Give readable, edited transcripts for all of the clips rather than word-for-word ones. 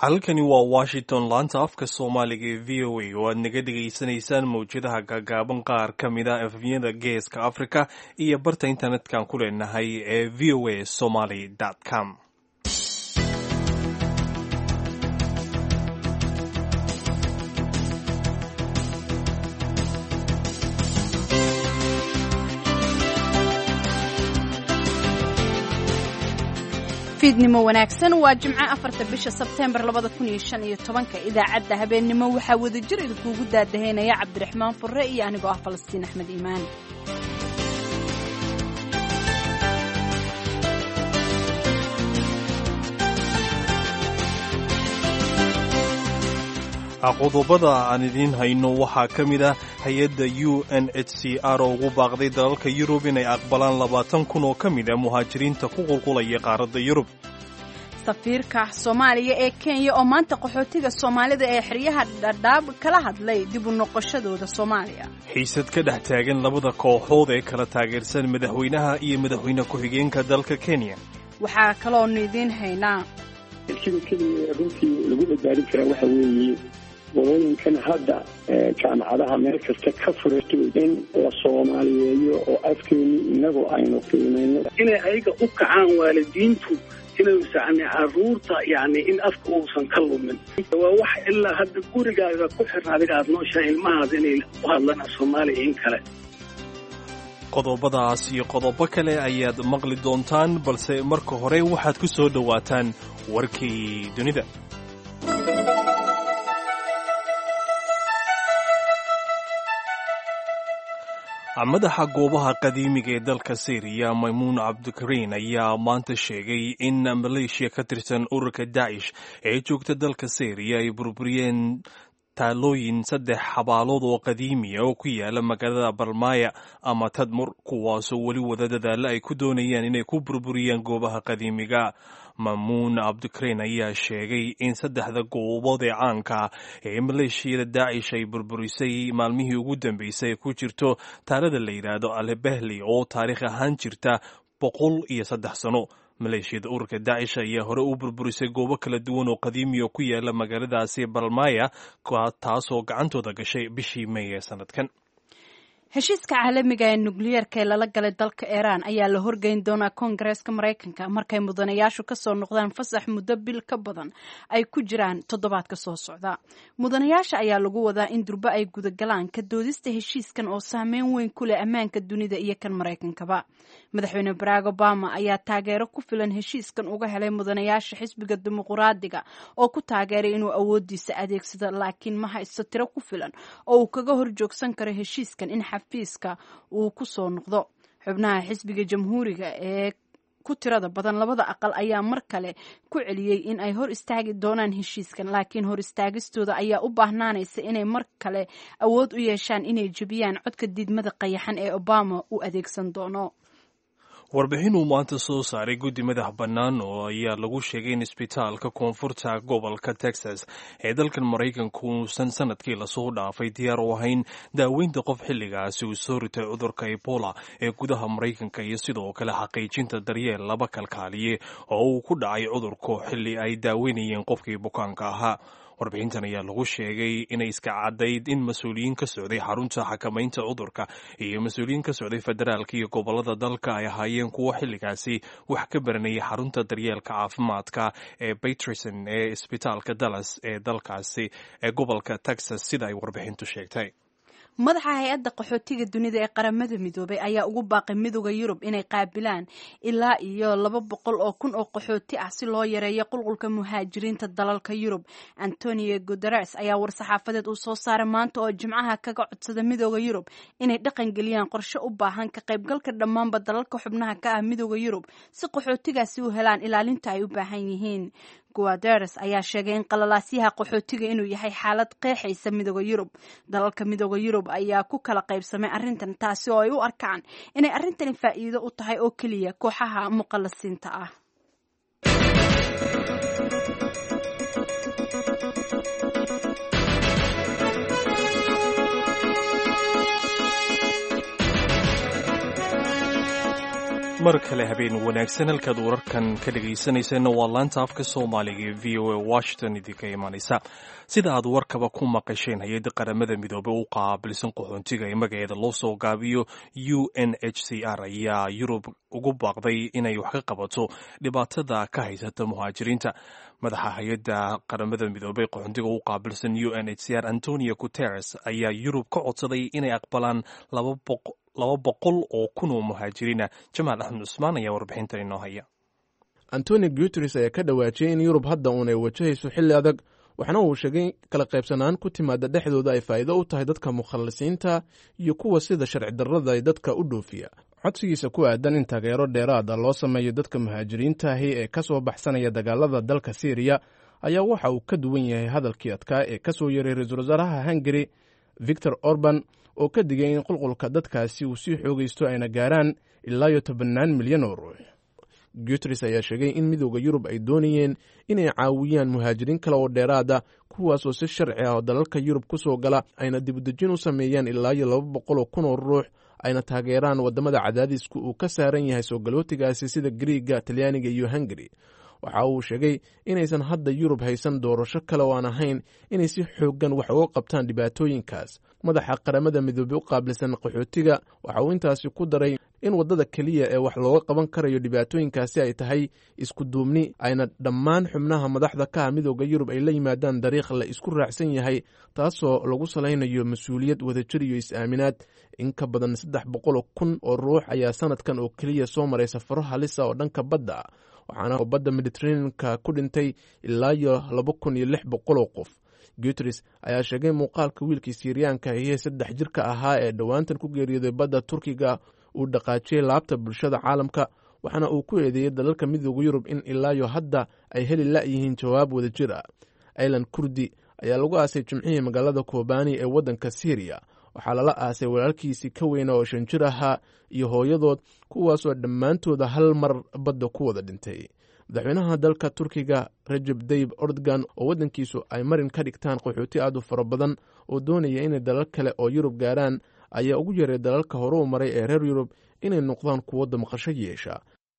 halkani waa Washington, laanta afka Soomaaliga ee VOA oo aad naga dhageysanaysaan mawjadaha gaagaaban qaar ka mid ah efemyada Geeska Afrika iyo barta internet-kan ku leenahay ee voasomali.com. fiidnimo wanaagsan waa Jimco 4 bisha Sebteembar 2015 idaacadda habeenimo waxaa wada jir idinkugu daadaheynaya Cabdiraxmaan Furre iyo anigoo ah Falastiin Axmed Iimaan. qodobada aan idiin hayno waxaa ka mid ah hay-adda UNHCR oo ugu baaqday dalalka Yurub inay aqbalaan 20,000 oo ka mid ah muhaajiriinta ku qulqulaya qaaradda Yurub. safiirka Soomaaliya ee Kenya oo maanta qaxootiga Soomaalida ee xeryaha Dadaab kala hadlay dib u noqoshadooda Soomaaliya. xiisad ka dhex taagan labada kooxood ee kala taageersan madaxweynaha iyo madaxweyne ku-xigeenka dalka Kenya. waxaa kaloo idiin haynaa keliya runtii lagu badbaadin karaa waxa weeye qolooyinkan hadda jaamacadaha meel kasta ka furato in la Soomaaliyeeyo oo afkeeni inagu aynu qiimayno inay ayaga u kacaan waalidiintu inaysan caruurta in afka uusan ka lumin waa wax ilaa hadda gurigaaga ku xirna adiga aad nooshahay ilmahaada inay u hadlaan Soomaaliya in kale. qodobadaas iyo qodobo kale ayaad maqli doontaan balse marka hore waxaad ku soo dhawaataan warkii dunida. madaxa goobaha qadiimiga ee dalka Syria Maymuun Cabdikariin ayaa maanta sheegay in Maleeshiya ka tirsan ururka Daesh ee joogta dalka Syria ay burburiyeen taalooyin 3 xabaalood oo qadiimi ah oo ku yaala magaalada Balmaya ama Tadmur kuwaasoo weli wada dadaalla ay ku doonayaan inay ku burburiyaan goobaha qadiimiga. Maymuun Cabdikariin ayaa sheegay in 3 goobood ee caanka ee maleeshiyada Daesh ay burburisay maalmihii ugu dambeysay ku jirto taalada la yiraahdo Al-Bahli oo taariikh ahaan jirta 103 sano. maleeshiyada ururka Daesh ayaa hore u burburisay goobo kala duwan oo qadiimi ah ku yaala magaaladaasi Balmaya taasoo gacantooda gashay bishii May ee sanadkan. heshiiska caalamiga ee nukliyeerka ee lala galay dalka Iran ayaa la horgeyn doonaa Koongareeska Mareykanka markay mudanayaashu ka soo noqdaan fasax muddo bil ka badan ay ku jiraan toddobaadka soo socda. mudanayaasha ayaa lagu wadaa in durba ay gudagalaan ka doodista heshiiskan oo saameyn weyn ku leh ammaanka dunida iyo kan Mareykankaba. madaxweyne Barack Obama ayaa taageero ku filan heshiiskan uga helay mudanayaasha xisbiga dimuqraadiga oo ku taageeray inuu awoodiisa adeegsado laakiin ma haysto tiro ku filan oo uu kaga horjoogsan karo heshiiskan in xafiiska uu ku soo noqdo. xubnaha xisbiga jamhuuriga ee ku tirada badan labada aqal ayaa mar kale ku celiyey in ay hor istaagi doonaan heshiiskan laakiin hor istaagistooda ayaa u baahnaanaysa inay mar kale awood u yeeshaan inay jebiyaan codka diidmada qayaxan ee Obama uu adeegsan doono. warbixin uu maanta soo saaray guddi madax bannaan oo ayaa lagu sheegay in isbitaalka koonfurta gobolka Texas ee dalkan Mareykanku uusan sanadkii lasoo dhaafay diyaar u ahayn daaweynta qof xilligaasi uu soo ritay cudurka Ebola ee gudaha Mareykanka iyo sidoo kale xaqiijinta daryeel laba kalkaaliye oo uu ku dhacay cudurku xilli ay daaweynayeen qofkii bukaanka ahaa. warbixintan ayaa lagu sheegay inay iska cadayd in mas-uuliyiin ka socday xarunta xakamaynta cudurka iyo mas-uuliyiin ka socday federaalka iyo gobolada dalka ay ahaayeen kuwo xilligaasi wax ka baranayay xarunta daryeelka caafimaadka ee Paterson ee isbitaalka Dallas ee dalkaasi ee gobolka Texas sida ay warbixintu sheegtay. madaxa hay-adda qaxootiga dunida ee qaramada midoobay ayaa ugu baaqay midowda Yurub inay qaabilaan ilaa iyo 200,000 oo qaxooti ah si loo yareeyo qulqulka muhaajiriinta dalalka Yurub. Antonio Guterres ayaa war-saxaafadeed uu soo saaray maanta oo Jimcaha kaga codsaday midowda Yurub inay dhaqan geliyaan qorshe u baahan ka qaybgalka dhammaanba dalalka xubnaha ka ah midowda Yurub si qaxootigaasi u helaan ilaalinta ay u baahan yihiin. Guterres ayaa sheegay in qalalaasyaha qaxootiga inuu yahay xaalad qeexaysa midowda Yurub. dalalka midowda Yurub ayaa ku kala qaybsamay arrintan taasi oo ay u arkaan inay arrintani faa'iido u tahay oo keliya kooxaha muqallasiinta ah. mar kale habeen wanaagsan halkaad wararkan ka dhegaysanayseena waa laanta afka soomaaliga ee v o a washington idinka imanaysa sida aad warkaba ku maqasheen hay-adda qaramada midoobey u qaabilsan qaxoontiga ee magaceeda loo soo gaabiyo UNHCR ayaa Yurub ugu baaqday inay wax ka qabato dhibaatada ka haysata muhaajiriinta madaxa hay-adda qaramada midoobey qaxoontiga u qaabilsan UNHCR Antonio Guterres ayaa Yurub ka codsaday inay aqbalaan 200 oo kun oo muhaajiriina. Jamaal Axmed Cusmaan ayaa warbixintan inoo haya. Antonio Guterres ayaa ka dhawaajiyay in Yurub hadda uunay wajahayso xilli adag, waxaana uu sheegay kala qaybsanaan ku timaada dhexdooda ay faa'iido u tahay dadka mukhalasiinta iyo kuwa sida sharci darrada ay dadka u dhoofiya. codsigiisa ku aadan in taageero dheeraada loo sameeyo dadka muhaajiriintaahi ee ka soo baxsanaya dagaalada dalka Syria ayaa waxa uu ka duwan yahay hadalkii adkaa ee ka soo yeeray ra'iisul wasaaraha Hungary Viktor Orban oo ka digay in qulqulka dadkaasi uu sii xoogaysto ayna gaaraan ilaa 10 milyan oo ruux. Guterres ayaa sheegay in midowda Yurub ay doonayeen inay caawiyaan muhaajiriin kale oo dheeraada kuwaas oo si sharci ah oo dalalka Yurub ku soo gala ayna dibudejin u sameeyaan ilaa 200 kun oo ruux ayna taageeraan wadamada cadaadisku uu ka saaran yahay soo galootigaasi sida Greega, Talyaaniga iyo Hungary. waxa uu sheegay inaysan hadda Yurub haysan doorasho kale oo aan ahayn inay si xooggan wax uga qabtaan dhibaatooyinkaas. madaxa qaramada midoobey u qaabilsan qaxootiga waxa uu intaasi ku daray in wadada kaliya ee wax looga qaban karayo dhibaatooyinkaasi ay tahay isku duubni ayna dhammaan xubnaha madaxda ka midowga Yurub ay la yimaadaan dariiq la isku raacsan yahay taasoo lagu salaynayo mas'uuliyad wadajir iyo is-aaminaad. in ka badan 300 kun oo ruux ayaa sanadkan oo kaliya soo maray safaro halis ah oo dhanka badda waxaana badda Mediterranean-ka ku dhintay ilaa 2600 qof. Guterres ayaa sheegay muuqaalka wiilkii Syriyaanka ee 3 jirka ahaa ee dhawaantan ku geeriyooday badda Turkiga uu dhaqaajiyay laabta bulshada caalamka waxaana uu ku eedeeyay dalalka midowga Yurub in ilaa hadda ay heli la'yihiin jawaab wadajir ah. Aylan Kurdi ayaa lagu aasay Jimcihii magaalada Kobani ee wadanka Syria waxaa lala aasay walaalkiisii ka weyna oo 5 jir ahaa iyo hooyadood kuwaasoo dhammaantooda hal mar badda ku wada dhintay. madaxweynaha dalka Turkiga Recep Tayyip Erdogan oo wadankiisu ay marin ka dhigtaan qaxooti aad u fara badan oo doonaya inay dalal kale oo Yurub gaaraan ayaa ugu yeeray dalalka hore u maray ee reer Yurub inay noqdaan kuwo damqasho yeesha.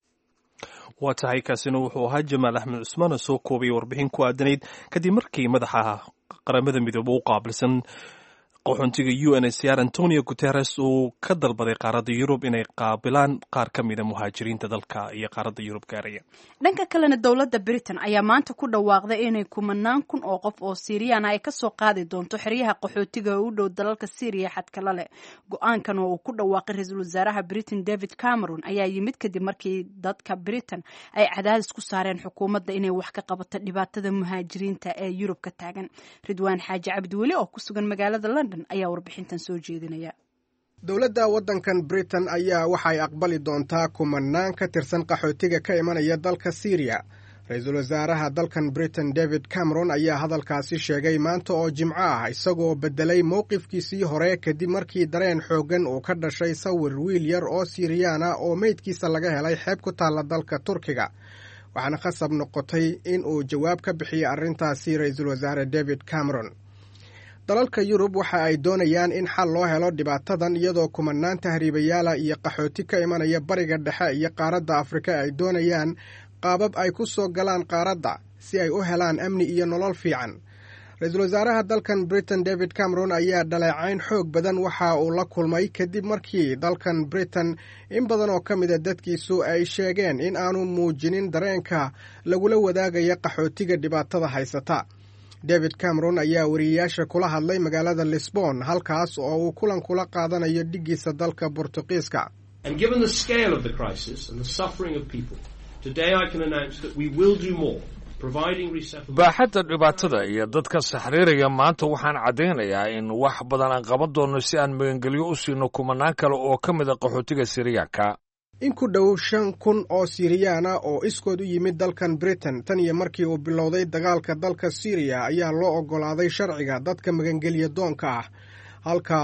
waa tahay kaasina wuxuu ahaa Jamaal Axmed Cusmaan soo koobay warbixin ku aadanayd kadib markii madaxa qaramada midoobey u qaabilsan qaxoontiga UNHCR Antonio Guterres uu ka dalbaday qaaradda Yurub inay qaabilaan qaar ka mid ah muhaajiriinta dalka iyo qaaradda Yurub gaaraya. dhanka kalena dowladda Britain ayaa maanta ku dhawaaqday inay 10 kun oo qof oo Syrian ay ka soo qaadi doonto xeryaha qaxootiga u dhow dalalka Syria xadka lale. go'aankan oo uu ku dhawaaqay ra'iisul wasaaraha Britain David Cameron ayaa yimid kadib markii dadka Britain ay cadaadis ku saareen xukuumadda inay wax ka qabato dhibaatada muhaajiriinta ee Yurub ka taagan. Ridwaan Xaaji Cabdiweli oo ku sugan magaalada London ayaa warbixintan soo jeedinaya. dowladda waddankan Britain ayaa waxay aqbali doontaa 10 ka tirsan qaxootiga ka imanaya dalka Syria. ra'iisul wasaaraha dalkan Britain David Cameron ayaa hadalkaasi sheegay maanta oo Jimco ah isagoo bedelay mowqifkiisii hore kadib markii dareen xooggan uu ka dhashay sawir wiil yar oo Syrian ah oo meydkiisa laga helay xeeb ku taala dalka Turkiga. waxaana khasab noqotay in uu jawaab ka bixiyo arrintaasi ra'iisul wasaare David Cameron. dalalka Yurub waxa ay doonayaan in xal loo helo dhibaatadan iyadoo 10 tahriibayaal iyo qaxooti ka imanaya bariga dhexe iyo qaaradda Afrika ay doonayaan qaabab ay ku soo galaan qaaradda si ay u helaan amni iyo nolol fiican. ra'iisul wasaaraha dalkan Britain David Cameron ayaa dhaleecayn xoog badan waxa uu la kulmay kadib markii dalkan Britain in badan oo ka mid ah dadkiisu ay sheegeen in aanu muujinin dareenka lagula wadaagaya qaxootiga dhibaatada haysata. David Cameron ayaa wariyaasha kula hadlay magaalada Lisbon halkaas oo uu kulan kula qaadanayo dhigiisa dalka Portugiiska. And given the scale of the crisis and the suffering of people, today I can announce that we will do more, providing resettlement. baaxadda dhibaatada iyo dadka saxriiraya maanta waxaan caddaynayaa in wax badan aan qaban doono si aan magangelyo u siino 10 kale oo ka mid ah qaxootiga Syriyaanka. in ku dhow 5 kun oo Syrian ah oo iskood u yimid dalkan Britain tan iyo markii uu bilowday dagaalka dalka Syria ayaa loo ogolaaday sharciga dadka magangelyo doonka ah halka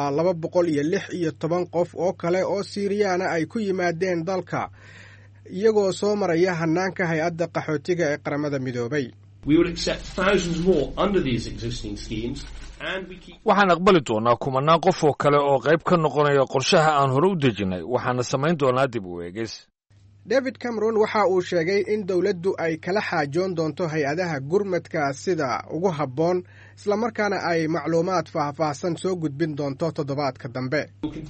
216 qof oo kale oo Syrian ah ay ku yimaadeen dalka iyagoo soo maraya hanaanka hay'adda qaxootiga ee qaramada midoobay. We will accept thousands more under these existing schemes. waxaan aqbali doonaa 10 qof oo kale oo qayb ka noqonaya qorshaha aan hore u dejinay waxaana samayn doonaa dib u eegis. david cameron waxa uu sheegay in dowladdu ay kala xaajoon doonto hay-adaha gurmadka sida ugu habboon islamarkaana ay macluumaad faahfaahsan soo gudbin doonto toddobaadka dambe.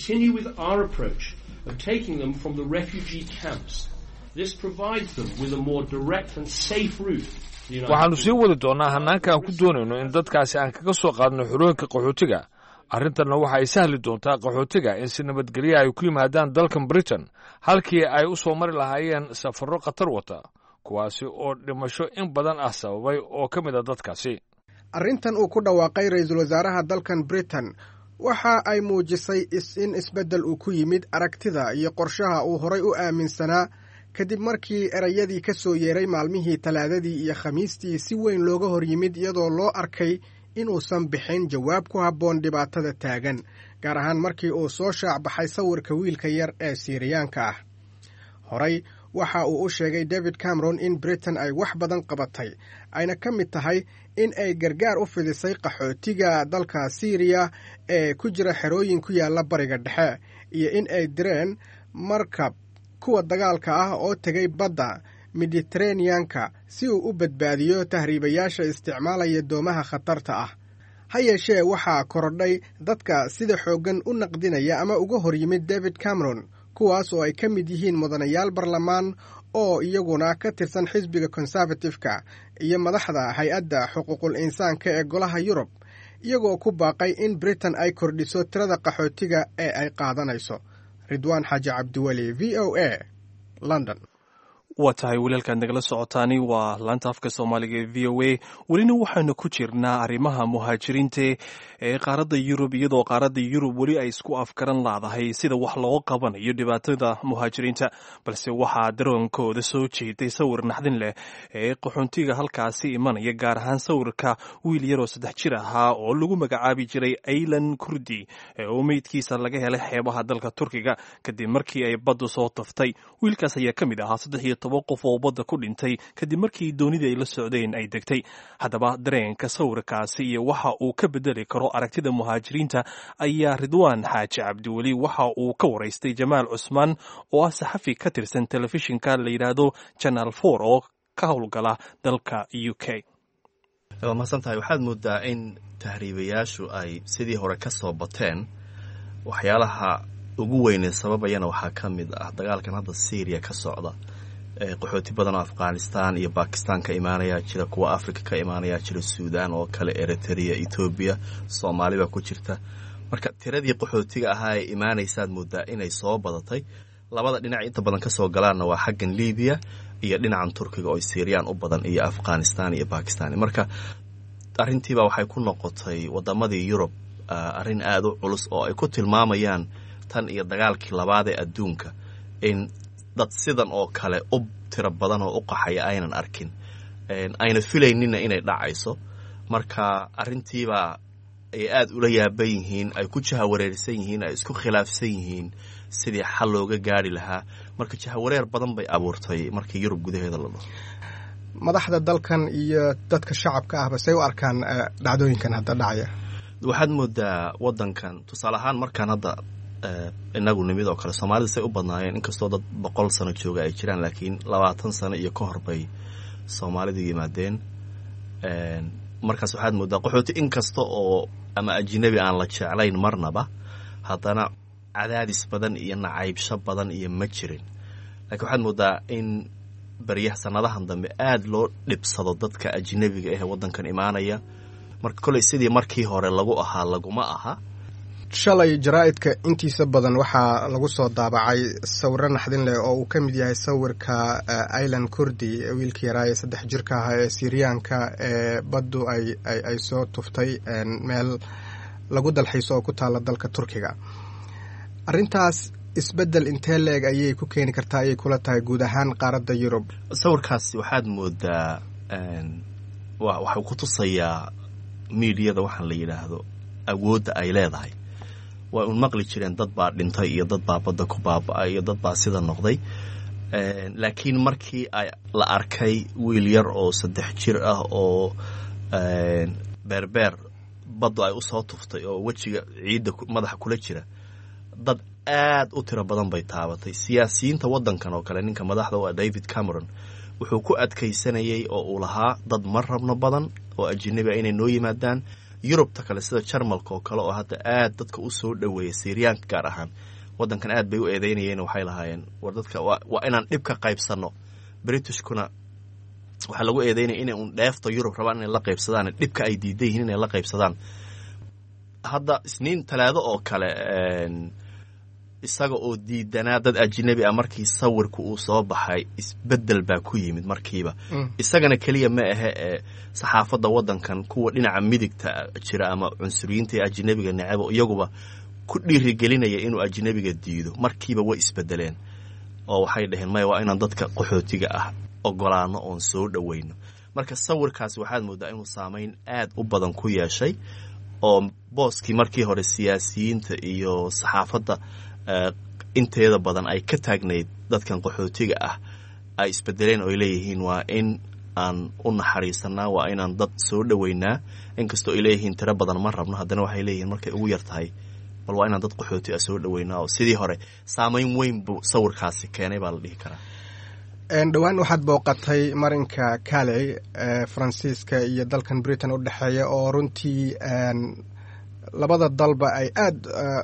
waxaannu sii wadi doonnaa hannaanka aan ku doonayno in dadkaasi aan kaga soo qaadno xorooyinka qaxootiga. arrintanna waxa ay sahli doontaa qaxootiga in si nabadgelya ay ku yimaadaan dalkan britain halkii ay u soo mari lahaayeen safarro khatar wata kuwaasi oo dhimasho in badan ah sababay oo ka mid a dadkaasi. arrintan uu ku dhawaaqay ra-iisul wasaaraha dalkan britain waxa ay muujisay in isbeddel uu ku yimid aragtida iyo qorshaha uu horay u aaminsanaa kadib markii erayadii ka soo yeeray maalmihii talaadadii iyo khamiistii si weyn looga hor yimid iyadoo loo arkay inuusan bixin jawaab ku habboon dhibaatada taagan, gaar ahaan markii uu soo shaacbaxay sawirka wiilka yar ee siiriyaanka ah. horey waxa uu u sheegay david cameron in britain ay wax badan qabatay, ayna ka mid tahay in ay gargaar u fidisay qaxootiga dalka siiriya ee ku jira xerooyin ku yaalla bariga dhexe, iyo in ay direen markab kuwa dagaalka ah oo tegay badda mediteraneanka si uu u badbaadiyo tahriibayaasha isticmaalaya doomaha khatarta ah. ha yeeshee waxaa korodhay dadka sida xooggan u naqdinaya ama uga hor yimid david cameron, kuwaas oo ay ka mid yihiin mudanayaal barlamaan oo iyaguna ka tirsan xisbiga conservative-ka iyo madaxda hay-adda xuquuqul insaanka ee golaha yurub, iyagoo ku baaqay in britain ay kordhiso tirada qaxootiga ee ay qaadanayso. ridwaan xaaji cabdiweli, v o a, london. waa tahay walaalkaad nagala socotaani waa laanta afka soomaaliga ee v o a. welina waxaanu ku jirnaa arrimaha muhaajiriinta ee qaaradda yurub, iyadoo qaaradda yurub weli ay isku afgaran laadahay sida wax looga qabanayo dhibaatada muhaajiriinta, balse waxaa daroonkooda soo jeeday sawir naxdin leh ee qaxoontiga halkaasi imanaya, gaar ahaan sawirka wiil yaroo 3 jir ahaa oo lagu magacaabi jiray aylan kurdi oo meydkiisa laga helay xeebaha dalka turkiga kadib markii ay baddu soo taftay. wiilkaas ayaa ka mid ahaa 13 qof oo badda ku dhintay kadib markii doonidii ay la socdeen ay degtay. haddaba dareenka sawirkaasi iyo waxa uu ka bedeli karo aragtida muhaajiriinta ayaa ridwaan xaaji cabdiweli waxa uu ka waraystay jamaal cusmaan oo ah saxafi ka tirsan telefishinka la yidhaahdo channel 4 oo ka howlgala dalka UK. waa mahadsantahay. waxaad moodaa in tahriibayaashu ay sidii hore ka soo bateen. waxyaalaha ugu weynee sababayana waxaa ka mid ah dagaalkan hadda Syria ka socda. qaxooti badan oo Afghanistan iyo Pakistan ka imaanaya jira, kuwa Afrika ka imaanaya jira, Suudaan oo kale, Eritrea, Ethiopia, Soomaaliya ku jirta. marka tiradii qaxootiga ahaa ee imaanaysaad moodaa inay soo badatay. labada dhinac inta badan ka soo galaana waa xaggan Liibiya iyo dhinacan Turkiga oo Syrian u badan iyo Afghanistan iyo Pakistan. marka arrintiiba waxay ku noqotay wadamadii Yurub arrin aad u culus oo ay ku tilmaamayaan tan iyo dagaalkii labaad ee adduunka in dad sidan oo kale u tiro badan oo u qaxaya aynan arkin, ayna filaynina inay dhacayso. marka arrintiiba ay aad ula yaaban yihiin, ay ku jahawareersan yihiin, ay isku khilaafsan yihiin sidii xal looga gaari lahaa. marka jahawareer badan bay abuurtay markii Yurub gudaheeda la dhaho. madaxda dalkan iyo dadka shacabka ahba say u arkaan dhacdooyinkan hadda dhacaya? waxaad moodaa wadankan tusaale ahaan markaan hadda inagu nimid oo kale Soomaalida say u badnaayeen, inkastoo dad 100 sano jooga ay jiraan, laakiin 20 sano iyo ka hor bay Soomaalida yimaadeen. markaas waxaad moodaa qaxooti inkasta oo ama ajnabi aan la jeclayn marnaba, haddana cadaadis badan iyo nacaybsho badan iyo ma jirin. laakiin waxaad moodaa in bariyaha sanadahan dambe aad loo dhibsado dadka ajnabiga ah ee wadankan imaanaya. marka kolay sidii markii hore lagu ahaa laguma aha. shalay jaraa'idka intiisa badan waxaa lagu soo daabacay sawirro naxdin leh oo uu ka mid yahay sawirka aylan kurdi, wiilkii yaraaye 3 jirka ahaa ee Syriyaanka ee baddu ay soo tuftay meel lagu dalxiiso oo ku taala dalka Turkiga. arrintaas isbeddel intee leeg ayay ku keeni kartaa, ayay kula tahay guud ahaan qaaradda Yurub? sawirkaasi waxaad moodaa waxuu ku tusayaa miidiyada waxaan la yidhaahdo awoodda ay leedahay. waa un maqli jireen dad baa dhintay iyo dad baa badda ku baaba'ay iyo dad baa sida noqday. laakiin markii la arkay wiil yar oo 3 jir ah oo beerbeer baddu ay u soo tuftay oo wejiga ciidda madaxa kula jira, dad aad u tiro badan bay taabatay. Siyaasiyiinta waddankan oo kale ninka madaxda u ah David Cameron wuxuu ku adkaysanayay oo uu lahaa dad ma rabno badan oo ajnabi inay noo yimaadaan. Yurubta kale sida Jarmalka oo kale oo hadda aad dadka u soo dhaweeyay Syriyaanka gaar ahaan waddankan aad bay u eedeynayeen, waxay lahaayeen war dadka waa inaan dhib ka qaybsanno. Britishkuna waxaa lagu eedeynaya inay un dheefta Yurub rabaan inay la qaybsadaan, dhibka ay diidan yihiin inay la qaybsadaan. Hadda isniin talaado oo kale isaga oo diidanaa dad ajnabi ah markii sawirku uu soo baxay isbedel baa ku yimid markiiba. Isagana kaliya ma aha saxaafadda waddankan kuwa dhinaca midigta jira ama cunsuriyiinta ee ajnabiga necab iyaguba ku dhiirigelinaya inuu ajnabiga diido, markiiba way isbedeleen oo waxay dhaheen maya waa inaan dadka qaxootiga ah ogolaano oon soo dhaweyno. Marka sawirkaasi waxaad moodaa inuu saameyn aad u badan ku yeeshay oo booskii markii hore siyaasiyiinta iyo saxaafadda inteeda badan ay ka taagnayd dadkan qaxootiga ah ay isbedeleen oo ay leeyihiin waa in aan u naxariisanaa, waa inaan dad soo dhaweynaa. Inkastoo ay leeyihiin tiro badan ma rabno, haddana waxay leeyihiin markay ugu yar tahay bal waa inaan dad qaxooti ah soo dhaweynaa. oo sidii hore saameyn weyn buu sawirkaasi keenay baa la dhihi karaa. dhowaan waxaad booqatay marinka Calais Faransiiska iyo dalkan Britain u dhexeeya oo runtii labada dalba ay aad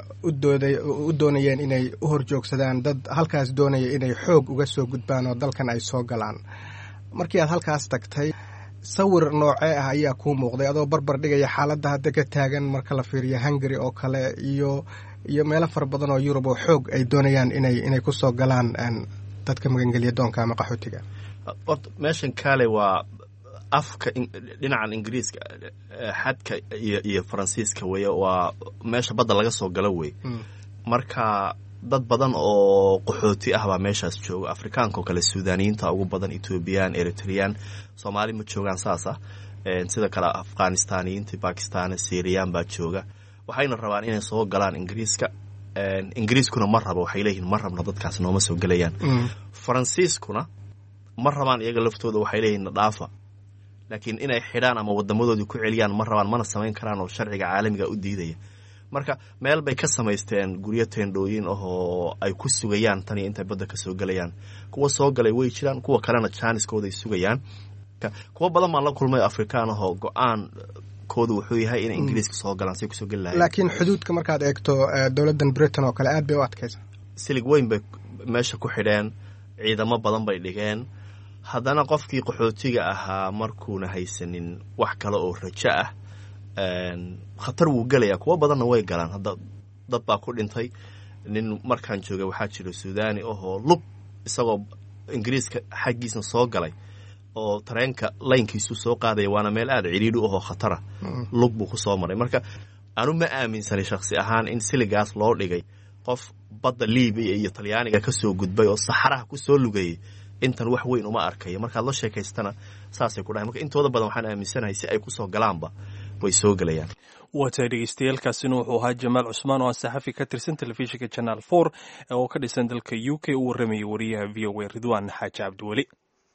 u doonayeen inay u horjoogsadaan dad halkaas doonaya inay xoog uga soo gudbaan oo dalkan ay soo galaan. Markii aad halkaas tagtay sawir noocee ah ayaa kuu muuqday adoo barbar dhigaya xaaladda hadda ka taagan marka la fiiriyo Hungary oo kale iyo meelo fara badan oo Yurub oo xoog ay doonayaan inay ku soo galaan dadka magangelya doonka ama qaxootiga? meeshan Calais waa afka dhinacan Ingiriiska xadka iyo Faransiiska weeye, waa meesha badda laga soo galo wey. Marka dad badan oo qaxooti ah baa meeshaas jooga. Afrikaanka oo kale Suudaaniyiinta ugu badan, Ethiopian, Eritrean, Soomaali ma joogaan saas ah. Sida kale Afghanistaniyiinta, Pakistan, Syrian baa jooga. Waxayna rabaan inay soo galaan Ingiriiska. Ingiriiskuna ma rabo, waxay leeyihiin ma rabno dadkaas nooma soo galayaan. Faransiiskuna ma rabaan, iyaga laftooda waxay leeyihiin dhaafa. Laakiin inay xidhaan ama wadamadoodii ku celiyaan ma rabaan, mana samayn karaan oo sharciga caalamiga u diidaya. Marka meel bay ka samaysteen guryo teendhooyin oo ay ku sugayaan tan iyo intay badda ka soo galayaan. Kuwa soo galay way jiraan, kuwa kalena jaaniskooda ay sugayaan. Kuwa badan baan la kulmay Afrikaan ahoo go-aan koodu wuxuu yahay inay Ingiriiska soo galaan si ku soo gali lahayn. Laakiin xuduudka markaad eegto dowladdan Britain oo kale aad bay u adkaysan. Silig weyn bay meesha ku xidheen, ciidamo badan bay dhigeen. Haddana qofkii qaxootiga ahaa markuuna haysanin wax kale oo rajo ah khatar wuu gelayaa. kuwa badanna way galaan. hadda dad baa ku dhintay. nin markaan joogay waxaa jira Suudaani ahoo lug isagoo Ingiriiska xaggiisna soo galay oo tareenka laynkiisu soo qaadaya, waana meel aad ciriidhi ahoo khatara. lug buu ku soo maray. marka anu ma aaminsanay shakhsi ahaan in siligaas loo dhigay qof badda Liibiya iyo Talyaaniga ka soo gudbay oo saxaraha ku soo lugayay. intan wax weyn uma arkayo. markaad la sheekaystana saasay ku dhahay. marka intooda badan waxaan aaminsanahay si ay ku soo galaanba way soo galayaan. waatay dhegeystayaaalkaasina wuxuu ahaa Jamaal Cusmaan oo saxafi ka tirsan telefishinka Channel 4 oo ka dhisan dalka UK u warramayay wariyaha VOA Ridwaan Xaaji Cabdiweli.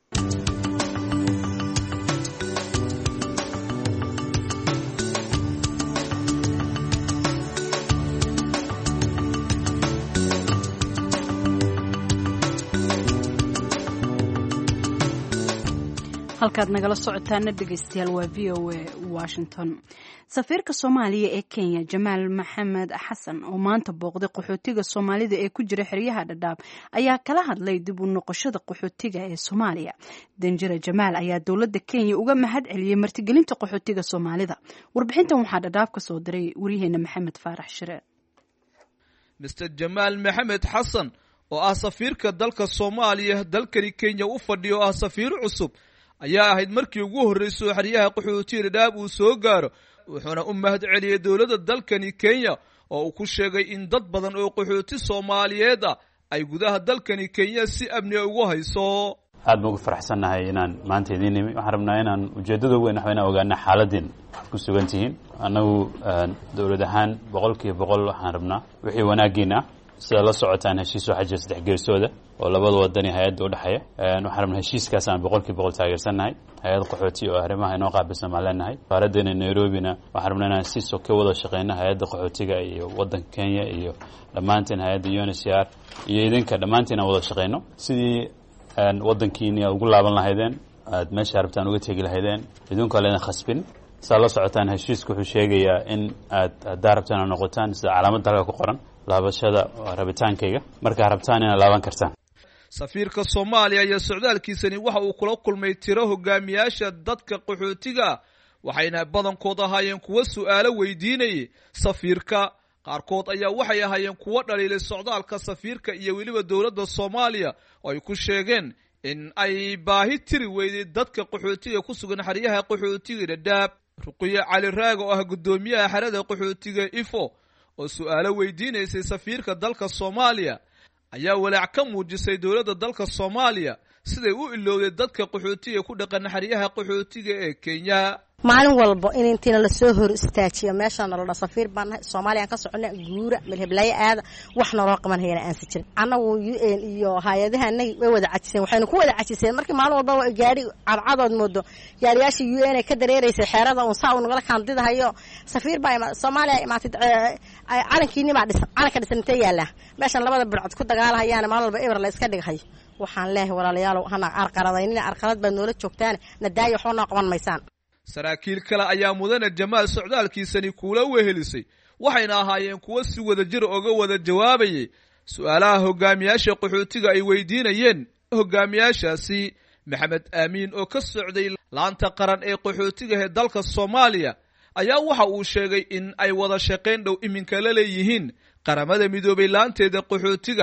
halkaad nagala socotaana dhegeystayaal waa VOA Washington. safiirka Soomaaliya ee Kenya Jamaal Maxamed Xasan oo maanta booqday qaxootiga Soomaalida ee ku jira xeryaha Dadaab ayaa kala hadlay dib u noqoshada qaxootiga ee Soomaaliya. Danjira Jamaal ayaa dowladda Kenya uga mahad celiyay martigelinta qaxootiga Soomaalida. warbixintan waxaa Dadaab ka soo diray wariyaheena Maxamed Faarax Shire. Mr. Jamaal Maxamed Xasan oo ah safiirka dalka Soomaaliya dalkani Kenya u fadhiyo ah safiir cusub ayaa ahayd markii ugu horreysay xeryaha qaxootiga Dadaab uu soo gaaro, wuxuuna u mahad celiyay dowladda dalkani Kenya oo uu ku sheegay in dad badan oo qaxooti Soomaaliyeed ah ay gudaha dalkani Kenya si amni ugu hayso. aad baan ugu faraxsanahay inaan maanta idin nimi. waxaan rabnaa inaan ujeedada weyn waxayna ogaana xaaladin ku sugan tihiin. anagu dowlad ahaan 100% waxaan rabnaa wixii wanaagiina sida la socotaan heshiis waxaa jira 3 geesooda oo labada wadan iyo hay'adda u dhaxaya waxaan rabnaa heshiiskaas aan 100% taageersanahay hay'ad qaxooti oo arrimaha inoo qaabilsan ma leenahay faaraddeena Nairobina waxaan rabnaa inaan si soo ka wada shaqeyno hay'adda qaxootiga iyo wadanka Kenya iyo dhammaanteen hay'adda UNHCR iyo idinka dhammaanteen wada shaqeyno sidii wadankiina ugu laaban lahaydeen aad meesha rabtaan uga tagi lahaydeen idinku leena khasbin sala socotaan heshiisku wuxuu sheegayaa in aad daarabtaan noqotaan sida calaamad dalka ku qoran laabashada rabitaankayga marka rabtaan inaad laaban kartaan safiirka Soomaaliya iyo socdaalkiisani waxa uu kula kulmay tiro hogaamiyaasha dadka qaxootiga waxayna badankooda ahaayeen kuwa su'aalo weydiinayay safiirka qaarkood ayaa waxay ahaayeen kuwa dhaliilay socdaalka safiirka iyo waliba dawladda Soomaaliya oo ay ku sheegeen in ay baahi tiri weyday dadka qaxootiga ku sugan xariyaha qaxootiga Dadaab Ruqiya Cali Raago oo ah gudoomiyaha xarada qaxootiga Ifo oo su'aalo weydiinaysay safiirka dalka Soomaaliya ayaa walaac ka muujisay dawladda dalka Soomaaliya siday u ilowday dadka qaxootiga ku dhaqan xariyaha qaxootiga ee Kenya maalin walba in intiina la soo hor istaajiyo meeshaan la safiir baan Soomaaliya ka soconay guura midhablay aad wax noo qaban hayna aan sijin anagu UN iyo hay'adahanay way wada cajiseen waxayna ku wada cajiseen markii maalin walba gaari cadcadood moodo gaariyaasha UN ka dareereysay xeerada oo saa u nagala kaandidahayo safiir baa Soomaaliya imaatid calankiini ma dhisan calanka dhisantay yaala meeshaan labada burcad ku dagaalahayaan maalin walba eber la iska dhigay waxaan leeyahay walaalayaal hana arqaradayna arqalad baa noola joogtaan nadaayo xoona qaban maysaan saraakiil kale ayaa mudane Jamaal socdaalkiisani kula wehelisay waxayna ahaayeen kuwa si wada jir uga wada jawaabayay su'aalaha hogaamiyaasha qaxootiga ay weydiinayeen hogaamiyaashaasi Maxamed Amiin oo ka socday laanta qaran ee qaxootiga ee dalka Soomaaliya ayaa waxa uu sheegay in ay wada shaqeyn dhow iminka la leeyihiin qaramada midoobay laanteeda qaxootiga